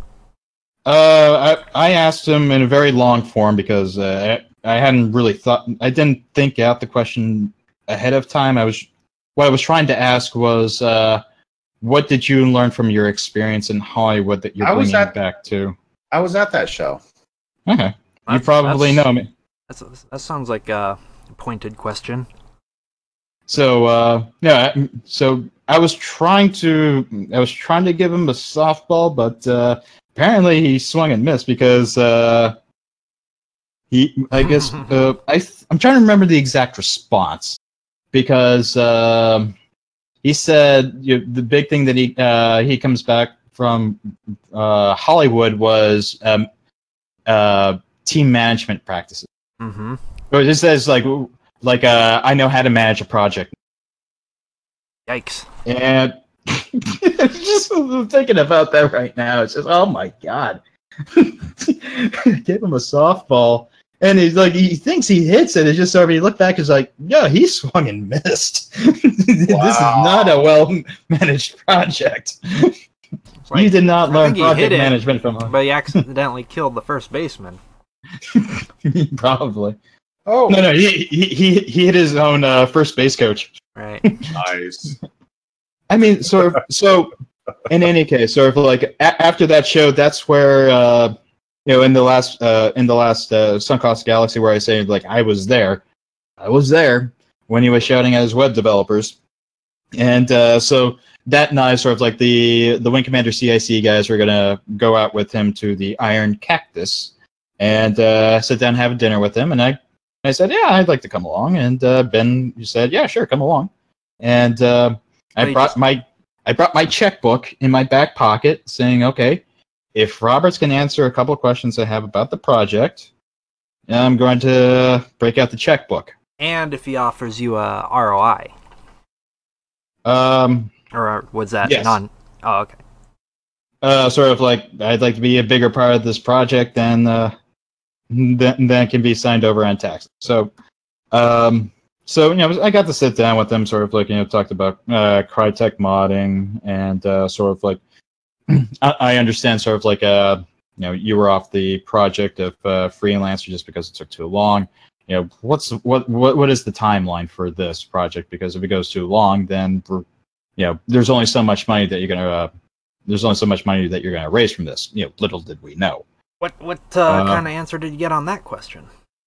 Uh, I, I asked him in a very long form because uh, I, I hadn't really thought, I didn't think out the question ahead of time. I was, what I was trying to ask was, uh, what did you learn from your experience in Hollywood that you're I was bringing at- back to? I was at that show. Okay, you That's- probably that's- know me. That's, that sounds like a pointed question. So, uh, yeah, so I was trying to, I was trying to give him a softball, but uh, apparently he swung and missed because uh, he, I guess, uh, I, I'm trying to remember the exact response because um, he said you know, the big thing that he uh, he comes back from uh, Hollywood was um, uh, team management practices. Mm-hmm. Or it says like like uh, I know how to manage a project. Yikes. And just thinking about that right now, it's just, oh my god. Give him a softball. And he's like, he thinks he hits it. It's just sort of, he looked back, he's like, yeah, he swung and missed. This is not a well managed project. Like, you did not I learn think he project hit it, management from but he accidentally killed the first baseman. probably. Oh, No, no, he, he, he, he hit his own uh, first base coach. Right. nice. I mean, sort of. So, in any case, sort of like a- after that show, that's where uh, you know, in the last uh, in the last uh, Suncoast Galaxy, where I say like I was there, I was there when he was shouting at his web developers, and uh, so that night, sort of like the the Wing Commander C I C guys were gonna go out with him to the Iron Cactus and uh, sit down and have a dinner with him, and I I said, yeah, I'd like to come along, and uh, Ben said, yeah, sure, come along, and. Uh, I Wait, brought just- my I brought my checkbook in my back pocket, saying, "Okay, if Roberts can answer a couple of questions I have about the project, I'm going to break out the checkbook. And if he offers you a R O I. Um, or was that yes. non? Oh, okay. Uh, sort of like I'd like to be a bigger part of this project than uh, than, than can be signed over on tax. So, um, so you know, I got to sit down with them, sort of like you know, talked about uh, Crytek modding and uh, sort of like I, I understand sort of like uh, you know, you were off the project of uh, Freelancer just because it took too long. You know, what's what what what is the timeline for this project? Because if it goes too long, then we're, you know, there's only so much money that you're gonna. Uh, There's only so much money that you're going to raise from this. You know, little did we know. What what uh, Uh, kind of answer did you get on that question?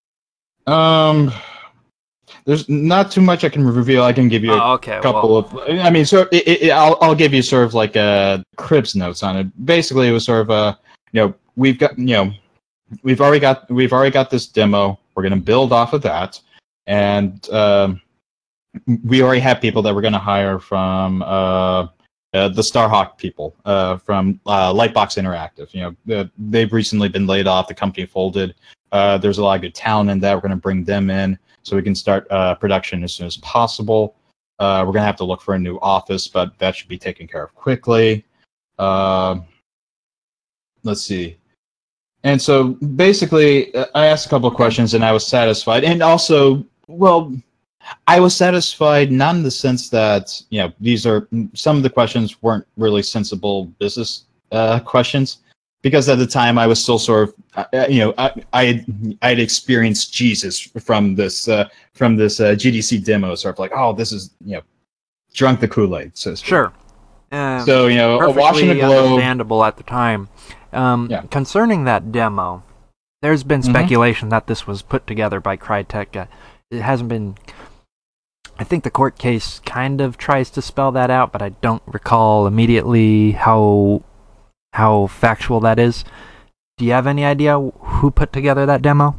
Um, there's not too much I can reveal. I can give you a Oh, okay. couple well, of. I mean, so it, it, I'll I'll give you sort of like a Cribs notes on it. Basically, it was sort of a you know we've got you know we've already got we've already got this demo. We're going to build off of that, and um, we already have people that we're going to hire from. Uh, Uh, the Starhawk people uh, from uh, Lightbox Interactive. You know, uh, they've recently been laid off. The company folded. Uh, there's a lot of good talent in that. We're going to bring them in so we can start uh, production as soon as possible. Uh, we're going to have to look for a new office, but that should be taken care of quickly. Uh, let's see. And so basically, I asked a couple of questions and I was satisfied. And also, well, I was satisfied not in the sense that, you know, these are some of the questions weren't really sensible business uh, questions, because at the time I was still sort of, uh, you know, I I had, I had experienced Jesus from this uh, from this uh, G D C demo, sort of like, oh, this is, you know, drunk the Kool-Aid, so to speak. Sure. Uh, So, you know, a wash in the perfectly globe. understandable at the time. Um, Yeah. Concerning that demo, there's been Mhm. speculation that this was put together by Crytek. Uh, it hasn't been. I think the court case kind of tries to spell that out, but I don't recall immediately how how factual that is. Do you have any idea who put together that demo,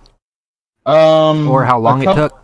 Um, or how long a it coup- took?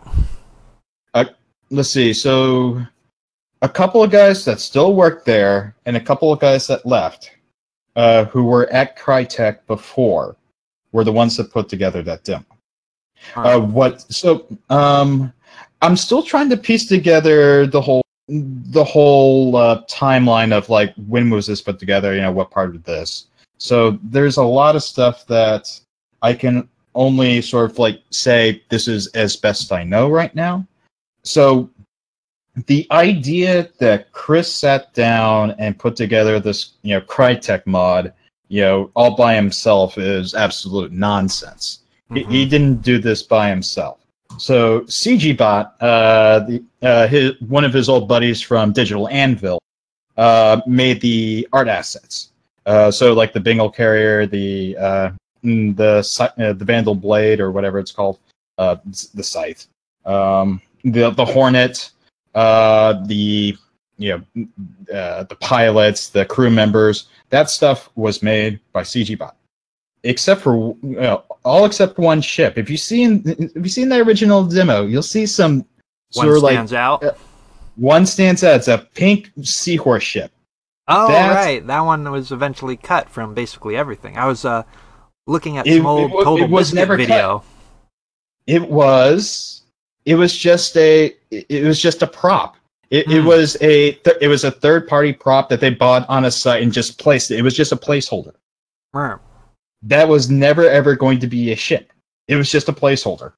Let's see. So, a couple of guys that still work there, and a couple of guys that left, uh, who were at Crytek before, were the ones that put together that demo. Uh, what? So, um, I'm still trying to piece together the whole the whole uh, timeline of like when was this put together? You know, what part of this? So there's a lot of stuff that I can only sort of like say this is as best I know right now. So the idea that Chris sat down and put together this, you know, Crytek mod, you know, all by himself is absolute nonsense. Mhm. He, he didn't do this by himself. So CGBot, uh, the uh, his one of his old buddies from Digital Anvil, uh, made the art assets. Uh, so like the Bingle Carrier, the uh, mm, the Scy- uh, the Vandal Blade or whatever it's called, uh, the Scythe, um, the the Hornet, uh, the you know uh, the pilots, the crew members. That stuff was made by CGBot. Except for you know, all except one ship. If you've seen if you've seen the original demo, you'll see some One sort of like stands out. uh, one stands out. It's a pink seahorse ship. Oh, that's- right. That one was eventually cut from basically everything. I was uh, looking at It- some old it wa- Total it was Biscuit never video. It was it was just a it was just a prop. It, it Hmm. was a th- it was a third party prop that they bought on a site and just placed it. It was just a placeholder. Mer. That was never ever going to be a ship. It was just a placeholder.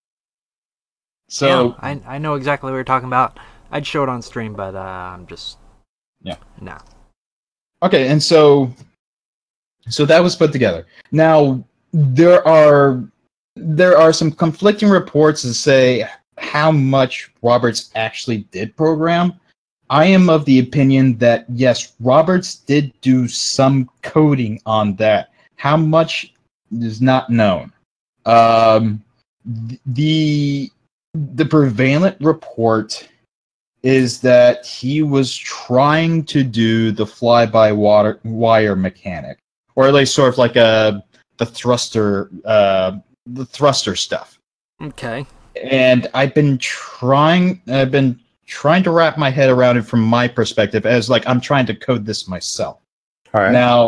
So Yeah, I I know exactly what you're talking about. I'd show it on stream, but uh, I'm just Yeah. no. okay, and so so that was put together. Now there are there are some conflicting reports that say how much Roberts actually did program. I am of the opinion that yes, Roberts did do some coding on that. How much is not known. Um, th- the the prevalent report is that he was trying to do the fly-by-water wire mechanic, or at least sort of like a the thruster uh, the thruster stuff. Okay. And I've been trying I've been trying to wrap my head around it from my perspective as like I'm trying to code this myself. All right. Now,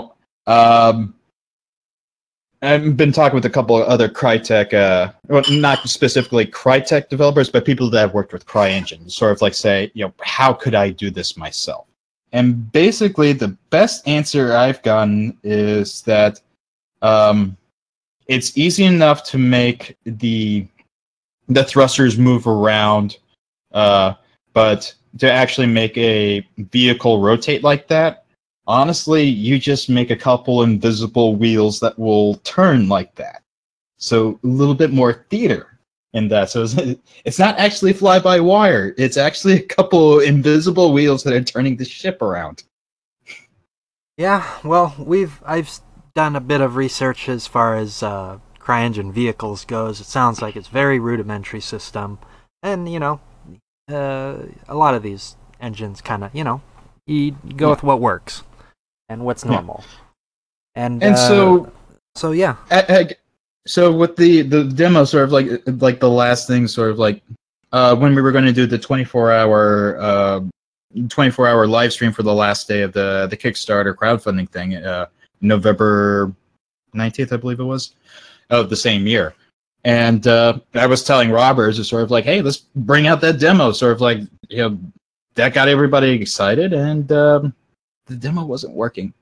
Um, I've been talking with a couple of other Crytek, uh, well, not specifically Crytek developers, but people that have worked with CryEngine, sort of like say, you know, how could I do this myself? And basically, the best answer I've gotten is that um, it's easy enough to make the the thrusters move around, uh, but to actually make a vehicle rotate like that, honestly, you just make a couple invisible wheels that will turn like that. So a little bit more theater in that. So it's, it's not actually fly-by-wire. It's actually a couple invisible wheels that are turning the ship around. Yeah, well, we've I've done a bit of research as far as uh, CryEngine vehicles goes. It sounds like it's very rudimentary system, and you know, uh, a lot of these engines kind of, you know, you go Yeah. with what works and what's normal. Yeah. And And uh, so, so yeah. I, I, so with the the demo, sort of like like the last thing, sort of like uh, when we were going to do the twenty-four hour uh, twenty-four hour live stream for the last day of the the Kickstarter crowdfunding thing, uh, November nineteenth, I believe it was, of the same year. And uh, I was telling Roberts, it's sort of like, hey, let's bring out that demo. Sort of like, you know, that got everybody excited, and um, the demo wasn't working.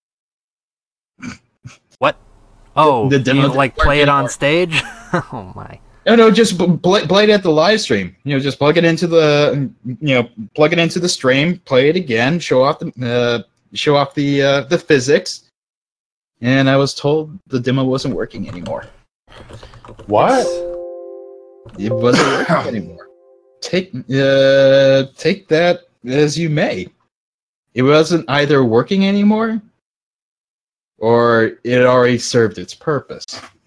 What? Oh, the demo you didn't like work play it on anymore. stage? Oh my. No, no, just pl- pl- play it at the live stream. You know, just plug it into the, you know, plug it into the stream, play it again, show off the, uh, show off the uh, the physics. And I was told the demo wasn't working anymore. What? It wasn't working anymore. Take, uh, take that as you may. It wasn't either working anymore, or it already served its purpose.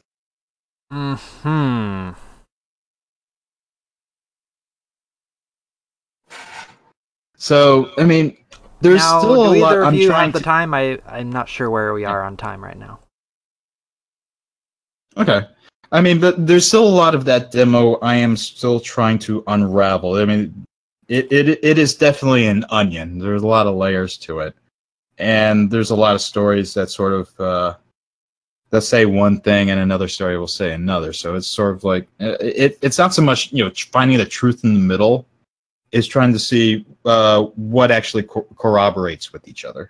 Hmm. So, I mean, there's Now, still do a lot. either of I'm you trying have the to. time? I I'm not sure where we are on time right now. Okay. I mean, but there's still a lot of that demo I am still trying to unravel. I mean, it it it is definitely an onion. There's a lot of layers to it, and there's a lot of stories that sort of uh, that say one thing, and another story will say another. So it's sort of like it. It's not so much, you know, finding the truth in the middle. It's trying to see uh, what actually co- corroborates with each other.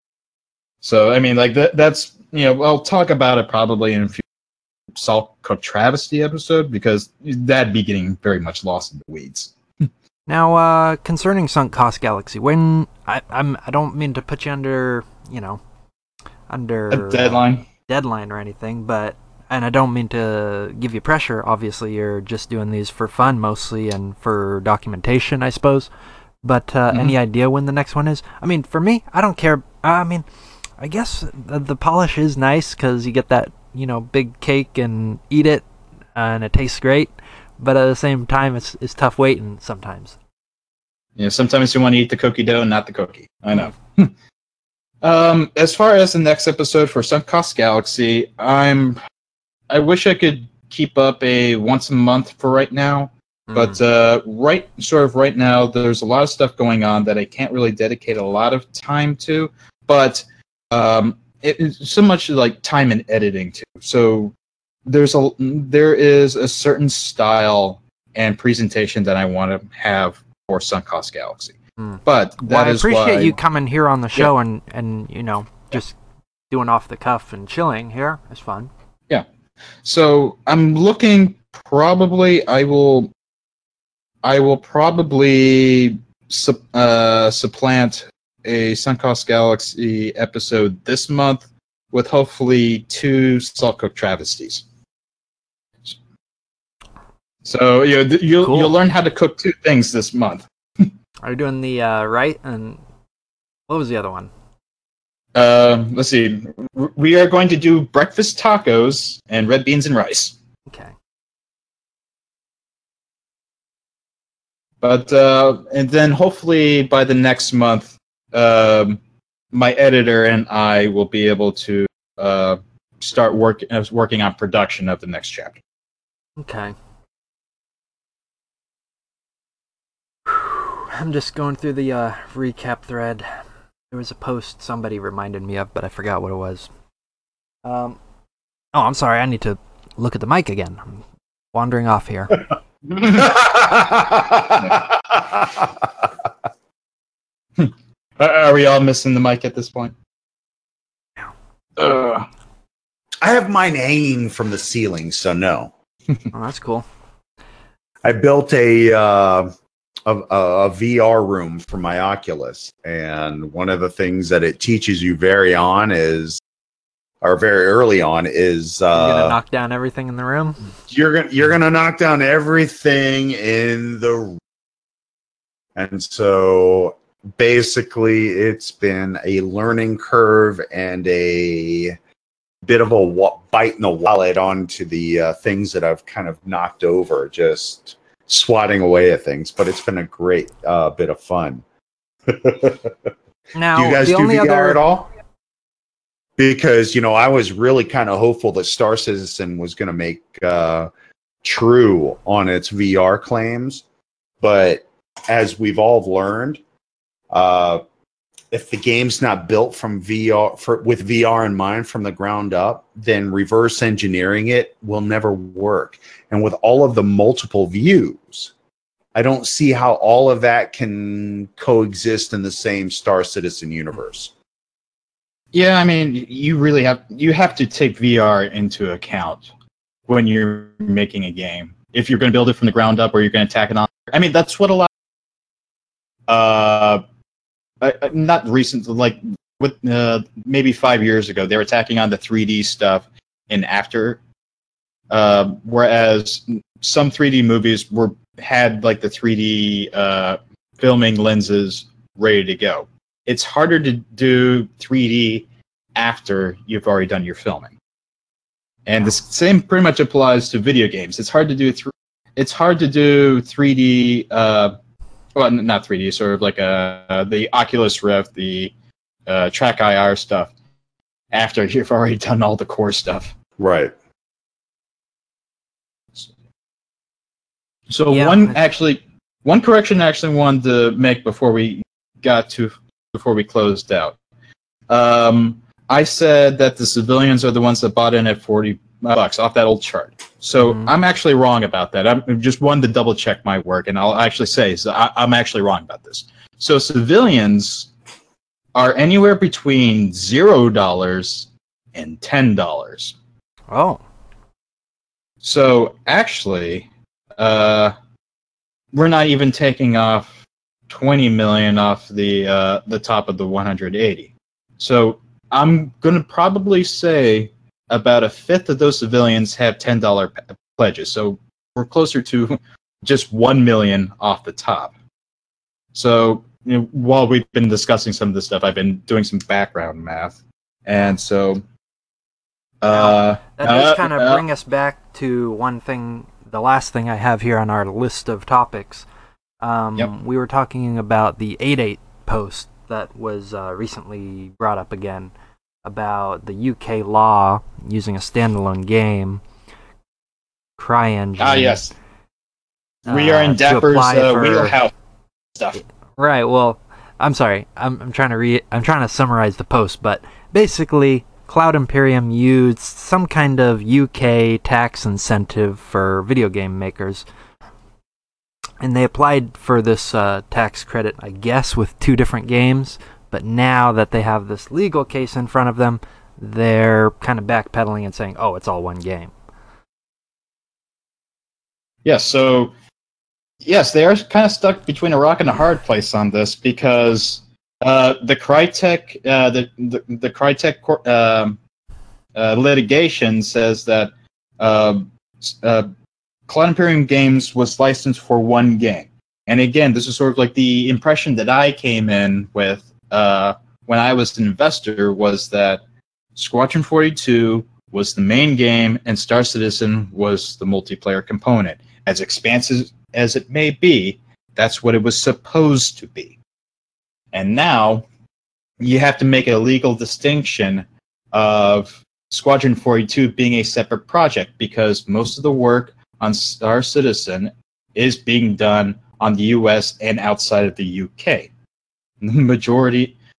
So I mean, like that. That's, you know, I'll talk about it probably in a few. Salt Cook Travesty episode, because that'd be getting very much lost in the weeds. Now, uh, concerning Sunk Cost Galaxy, when I I'm I don't mean to put you under, you know, under A deadline. uh, deadline or anything, but and I don't mean to give you pressure. Obviously, you're just doing these for fun mostly and for documentation, I suppose. But uh, Mhm. any idea when the next one is? I mean, for me, I don't care. I mean, I guess the, the polish is nice because you get that, you know, big cake and eat it, and it tastes great. But at the same time, it's it's tough waiting sometimes. Yeah, sometimes you want to eat the cookie dough and not the cookie. I know. um, as far as the next episode for Sunk Cost Galaxy, I'm. I wish I could keep up a once a month for right now, but uh, right, sort of right now, there's a lot of stuff going on that I can't really dedicate a lot of time to. But um, it, it's so much like time and editing too. So there's a there is a certain style and presentation that I want to have for Sunk Cost Galaxy. Mm. But that Well, I is appreciate why, you coming here on the show and, and you know, just doing off the cuff and chilling here. It's fun. So I'm looking. Probably, I will. I will probably sup, uh, supplant a Sunk Cost Galaxy episode this month with hopefully two Salt Cook Travesties. So you know, th- you'll Cool. you'll learn how to cook two things this month. Are you doing the uh, right? And what was the other one? Uh, let's see. We are going to do breakfast tacos and red beans and rice. Okay. But uh, and then hopefully by the next month, um, my editor and I will be able to uh, start work, uh, working on production of the next chapter. Okay. I'm just going through the uh, recap thread. There was a post somebody reminded me of, but I forgot what it was. Um, oh, I'm sorry. I need to look at the mic again. I'm wandering off here. Are we all missing the mic at this point? Uh, I have mine hanging from the ceiling, so no. Oh, that's cool. I built a, uh, a a V R room for my Oculus, and one of the things that it teaches you very on is, or very early on, is uh, You're gonna knock down everything in the room. you're gonna you're gonna knock down everything in the room. And so basically it's been a learning curve and a bit of a wa- bite in the wallet onto the uh, things that I've kind of knocked over, just swatting away at things. But it's been a great uh, bit of fun. Now, do you guys the do only V R other at all? Because, you know, I was really kind of hopeful that Star Citizen was going to make uh, true on its V R claims. But as we've all learned, uh, if the game's not built from V R for, with V R in mind from the ground up, then reverse engineering it will never work. And with all of the multiple views, I don't see how all of that can coexist in the same Star Citizen universe. Yeah, I mean, you really have you have to take V R into account when you're making a game. If you're going to build it from the ground up, or you're going to tack it on. I mean, that's what a lot. Uh, I, I- not recent, like with uh, maybe five years ago, they were tacking on the three D stuff in After. Uh, whereas some three D movies were had like the three D uh, filming lenses ready to go. It's harder to do three D after you've already done your filming. And the same pretty much applies to video games. It's hard to do th- it's hard to do three D uh, well, n- not three D, sort of like uh, the Oculus Rift, the uh, Track I R stuff after you've already done all the core stuff. Right. So Yeah, one I- actually one correction I actually wanted to make before we got to before we closed out. Um, I said that the civilians are the ones that bought in at forty bucks off that old chart. So Mhm. I'm actually wrong about that. I'm just wanted to double check my work, and I'll actually say so I, I'm actually wrong about this. So civilians are anywhere between zero dollars and ten dollars. Oh, So actually, uh, we're not even taking off twenty million off the uh, the top of the one hundred eighty. So I'm going to probably say about a fifth of those civilians have ten dollars p- pledges. So we're closer to just one million off the top. So you know, while we've been discussing some of this stuff, I've been doing some background math, and so. Uh, that does uh, kind of uh, bring us back to one thing, the last thing I have here on our list of topics. Um, Yep. We were talking about the eight eight post that was uh, recently brought up again about the U K law using a standalone game, CryEngine. Ah, yes. We are uh, in to Dapper's apply uh, for- wheelhouse stuff. Right. Well, I'm sorry. I'm I'm trying to re I'm trying to summarize the post, but basically, Cloud Imperium used some kind of U K tax incentive for video game makers, and they applied for this uh, tax credit, I guess, with two different games. But now that they have this legal case in front of them, they're kind of backpedaling and saying, "Oh, it's all one game." Yes, so yes, they are kind of stuck between a rock and a hard place on this because uh, the Crytek, uh, the, the the Crytek cor- um, uh, litigation says that uh, uh, Cloud Imperium Games was licensed for one game, and again, this is sort of like the impression that I came in with uh, when I was an investor was that Squadron forty-two was the main game and Star Citizen was the multiplayer component. As expansive as it may be, that's what it was supposed to be. And now you have to make a legal distinction of Squadron forty-two being a separate project because most of the work on Star Citizen is being done on the U S and outside of the U K. The majority,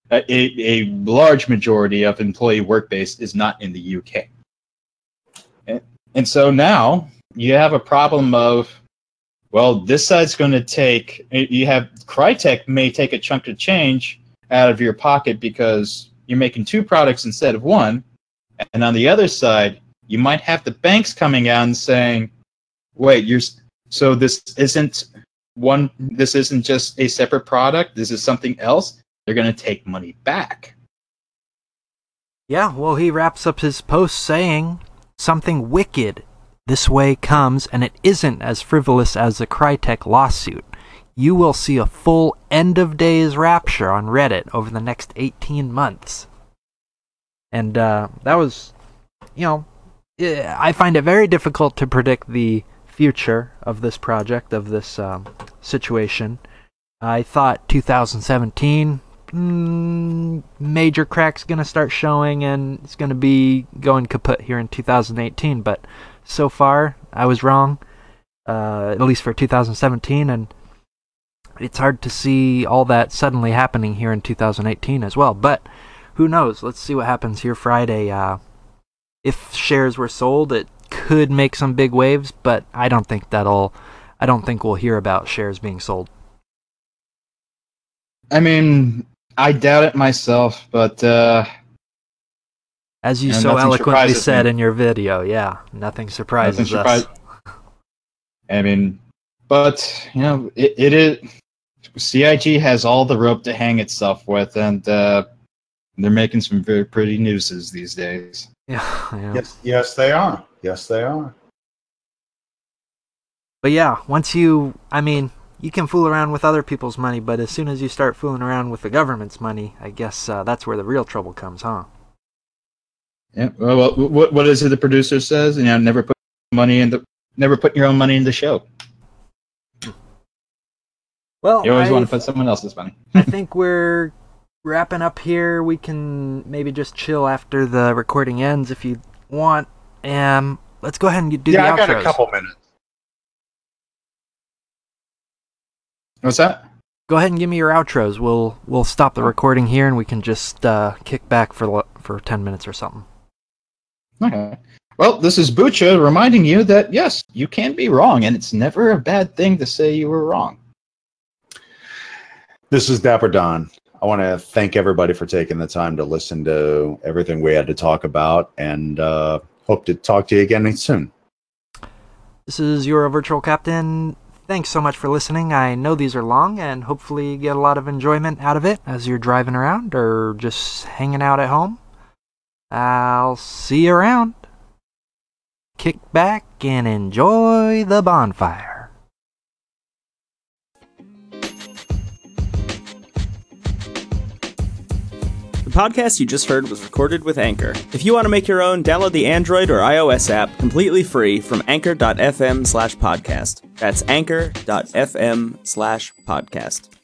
a, a large majority of employee workbase is not in the U K. And, and so now you have a problem of, well, this side's going to take, you have Crytek may take a chunk of change out of your pocket because you're making two products instead of one. And on the other side, you might have the banks coming out and saying, wait, you're so this isn't one, this isn't just a separate product. This is something else. They're going to take money back. Yeah, well, he wraps up his post saying, something wicked this way comes, and it isn't as frivolous as the Crytek lawsuit. You will see a full end of days rapture on Reddit over the next eighteen months. And uh, that was, you know, I find it very difficult to predict the future of this project, of this um, situation. I thought two thousand seventeen, mm, major cracks going to start showing, and it's going to be going kaput here in two thousand eighteen, but so far I was wrong, uh, at least for two thousand seventeen, and it's hard to see all that suddenly happening here in two thousand eighteen as well, but who knows? Let's see what happens here Friday. Uh, if shares were sold, it could make some big waves, but I don't think that'll, I don't think we'll hear about shares being sold. I mean, I doubt it myself, but uh, as you and so eloquently said me. in your video, yeah, nothing surprises nothing us. surprise- I mean, but you know, it, it is C I G has all the rope to hang itself with, and uh, they're making some very pretty nooses these days. Yeah, yeah. Yes, yes, they are. Yes, they are. But yeah, once you, I mean, you can fool around with other people's money, but as soon as you start fooling around with the government's money, I guess uh, that's where the real trouble comes, huh? Yeah. Well, what what is it the producer says? You know, never put money in the, never put your own money in the show. Well, You always I, want to put someone else's money. I think we're wrapping up here. We can maybe just chill after the recording ends if you want. Um, let's go ahead and do yeah, the I got outros. a couple minutes. What's that? Go ahead and give me your outros. We'll we'll stop the recording here and we can just uh, kick back for for ten minutes or something. Okay. Well, this is Bucha reminding you that yes, you can be wrong, and it's never a bad thing to say you were wrong. This is Dapper Don. I want to thank everybody for taking the time to listen to everything we had to talk about, and uh, hope to talk to you again soon. This is your virtual captain. Thanks so much for listening. I know these are long, and hopefully you get a lot of enjoyment out of it as you're driving around or just hanging out at home. I'll see you around. Kick back and enjoy the bonfire. The podcast you just heard was recorded with Anchor. If you want to make your own, download the Android or iOS app completely free from anchor.fm slash podcast. That's anchor.fm slash podcast.